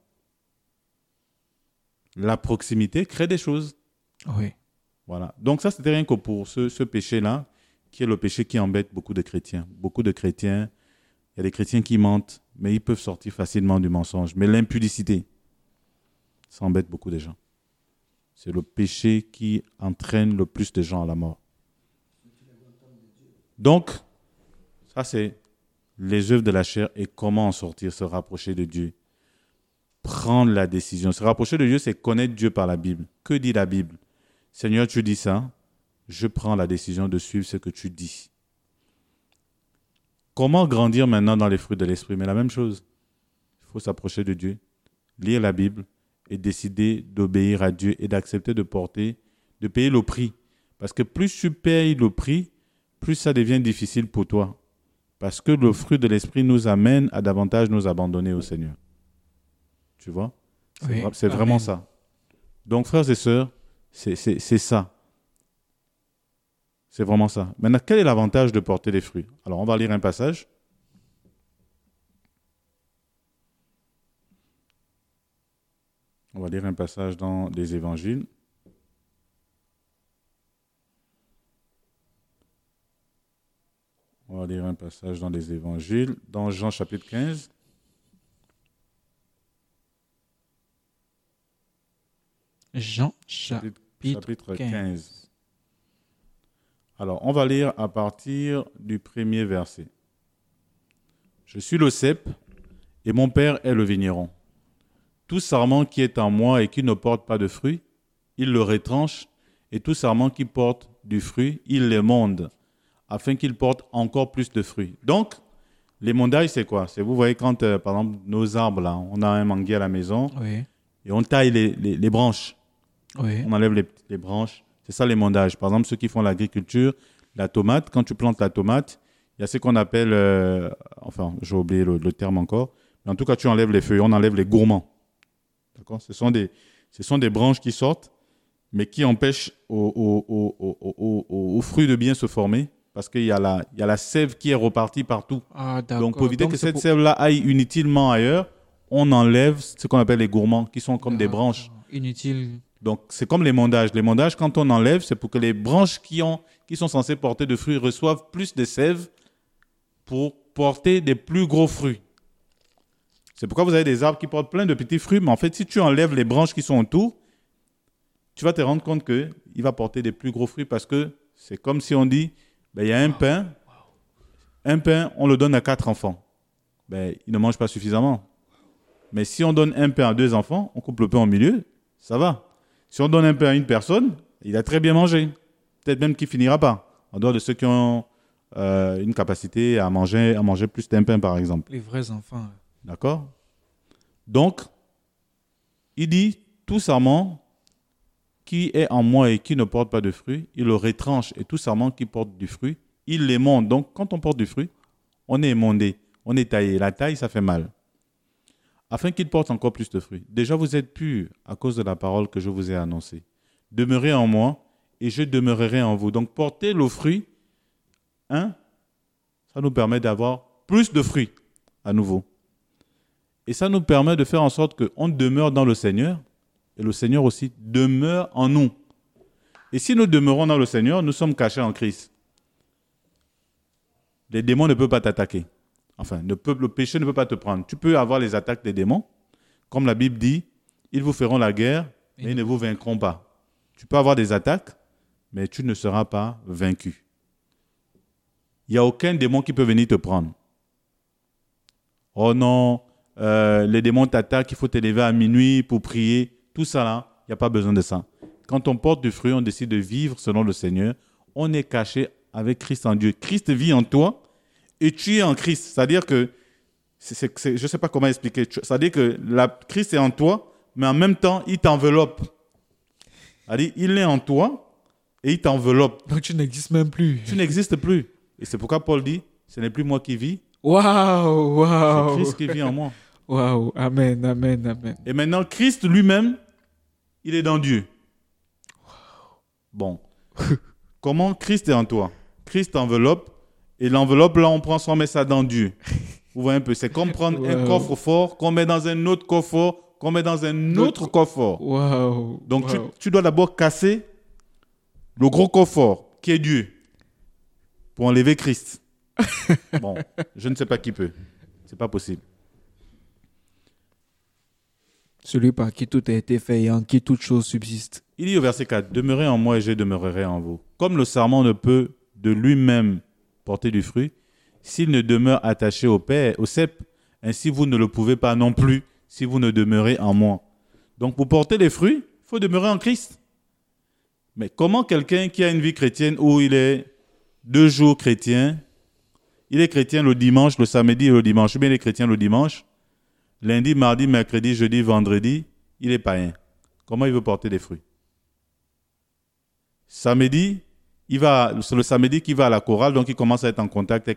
La proximité crée des choses.
Oui.
Voilà. Donc ça, c'était rien que pour ce, ce péché-là, qui est le péché qui embête beaucoup de chrétiens. Beaucoup de chrétiens, il y a des chrétiens qui mentent, mais ils peuvent sortir facilement du mensonge. Mais l'impudicité, ça embête beaucoup de gens. C'est le péché qui entraîne le plus de gens à la mort. Donc, ça c'est les œuvres de la chair et comment en sortir, se rapprocher de Dieu. Prendre la décision. Se rapprocher de Dieu, c'est connaître Dieu par la Bible. Que dit la Bible? Seigneur, tu dis ça, je prends la décision de suivre ce que tu dis. Comment grandir maintenant dans les fruits de l'esprit? Mais la même chose. Il faut s'approcher de Dieu, lire la Bible et décider d'obéir à Dieu et d'accepter de porter, de payer le prix. Parce que plus tu payes le prix, plus ça devient difficile pour toi. Parce que le fruit de l'esprit nous amène à davantage nous abandonner au Seigneur. Tu vois? C'est,
Oui.
vra- c'est vraiment
Amen.
ça. Donc, frères et sœurs, c'est, c'est, c'est ça. C'est vraiment ça. Maintenant, quel est l'avantage de porter des fruits? Alors, on va lire un passage. On va lire un passage dans les évangiles. On va lire un passage dans les évangiles, dans Jean chapitre quinze.
Jean
Chapitre,
chapitre
chapitre
quinze.
quinze. Alors, on va lire à partir du premier verset. Je suis le cep et mon père est le vigneron. tout sarment qui est en moi et qui ne porte pas de fruit, il le retranche, et tout sarment qui porte du fruit, il l'émonde, afin qu'il porte encore plus de fruits. Donc, l'émondage, c'est quoi? C'est, vous voyez, quand, euh, par exemple, nos arbres, là, on a un manguier à la maison,
Oui.
et on taille les, les, les branches.
Oui.
On enlève les, les branches. C'est ça l'émondage. Par exemple, ceux qui font l'agriculture, la tomate, quand tu plantes la tomate, il y a ce qu'on appelle, euh, enfin, j'ai oublié le, le terme encore, mais en tout cas, tu enlèves les feuilles, on enlève les gourmands. D'accord? Ce sont des, ce sont des branches qui sortent, mais qui empêchent aux, aux, aux, aux, aux, aux, aux fruits de bien se former, parce qu'il y a la, il y a la sève qui est repartie partout.
Ah, d'accord.
Donc, pour éviter
Donc,
que
c'est
cette
pour-
sève-là aille inutilement ailleurs, on enlève ce qu'on appelle les gourmands, qui sont comme des
D'accord.
branches.
Inutile.
Donc, c'est comme l'émondage. L'émondage, quand on enlève, c'est pour que les branches qui, ont, qui sont censées porter de fruits reçoivent plus de sève pour porter des plus gros fruits. C'est pourquoi vous avez des arbres qui portent plein de petits fruits, mais en fait, si tu enlèves les branches qui sont autour, tu vas te rendre compte qu'il va porter des plus gros fruits parce que c'est comme si on dit, ben, il y a un pain, un pain, on le donne à quatre enfants. Ben, ils ne mangent pas suffisamment. Mais si on donne un pain à deux enfants, on coupe le pain au milieu, ça va. Si on donne un pain à une personne, il a très bien mangé. Peut-être même qu'il ne finira pas. En dehors de ceux qui ont euh, une capacité à manger, à manger plus d'un pain, par exemple.
Les vrais enfants.
D'accord? Donc, il dit, tout sarment qui est en moi et qui ne porte pas de fruit, il le retranche. Et tout sarment qui porte du fruit, il l'émonde. Donc, quand on porte du fruit, on est émondé, on est taillé. La taille, ça fait mal. Afin qu'il porte encore plus de fruits. Déjà, vous êtes purs à cause de la parole que je vous ai annoncée. Demeurez en moi et je demeurerai en vous. Donc, porter le fruit, hein, ça nous permet d'avoir plus de fruits à nouveau. Et ça nous permet de faire en sorte qu'on demeure dans le Seigneur et le Seigneur aussi demeure en nous. Et si nous demeurons dans le Seigneur, nous sommes cachés en Christ. Les démons ne peuvent pas t'attaquer. Enfin, ne peut, le péché ne peut pas te prendre. Tu peux avoir les attaques des démons. Comme la Bible dit, ils vous feront la guerre, mais ils ne vous vaincront pas. Tu peux avoir des attaques, mais tu ne seras pas vaincu. Il n'y a aucun démon qui peut venir te prendre. Oh non, euh, les démons t'attaquent, il faut te lever à minuit pour prier. Tout ça là, il n'y a pas besoin de ça. Quand on porte du fruit, on décide de vivre selon le Seigneur. On est caché avec Christ en Dieu. Christ vit en toi et tu es en Christ. C'est-à-dire que, c'est, c'est, c'est, je ne sais pas comment expliquer, c'est-à-dire que la, Christ est en toi, mais en même temps, il t'enveloppe. C'est-à-dire, il est en toi et il t'enveloppe.
Donc tu n'existes même plus.
Tu n'existes plus. Et c'est pourquoi Paul dit, ce n'est plus moi qui vis,
Waouh, waouh.
c'est Christ qui vit en moi.
Waouh, amen, amen, amen.
Et maintenant, Christ lui-même, il est dans Dieu. Bon. Comment Christ est en toi? Christ t'enveloppe. Et l'enveloppe, là, on prend ça, on met ça dans Dieu. Vous voyez un peu, c'est comme prendre wow. un coffre-fort qu'on met dans un autre coffre-fort, qu'on met dans un autre coffre-fort.
Wow.
Donc,
wow.
Tu, tu dois d'abord casser le gros coffre-fort, qui est Dieu, pour enlever Christ. Bon, je ne sais pas qui peut. C'est pas possible.
Celui par qui tout a été fait et en qui toute chose subsiste.
Il dit au verset quatre, « Demeurez en moi et je demeurerai en vous. Comme le sarment ne peut de lui-même porter du fruit, s'il ne demeure attaché au Père, au cep, ainsi vous ne le pouvez pas non plus si vous ne demeurez en moi. » Donc pour porter les fruits, il faut demeurer en Christ. Mais comment quelqu'un qui a une vie chrétienne où il est deux jours chrétien, il est chrétien le dimanche, le samedi et le dimanche, ou bien il est chrétien le dimanche, lundi, mardi, mercredi, jeudi, vendredi, il est païen. Comment il veut porter des fruits? Samedi, il va, c'est le samedi qu'il va à la chorale, donc il commence à être en contact avec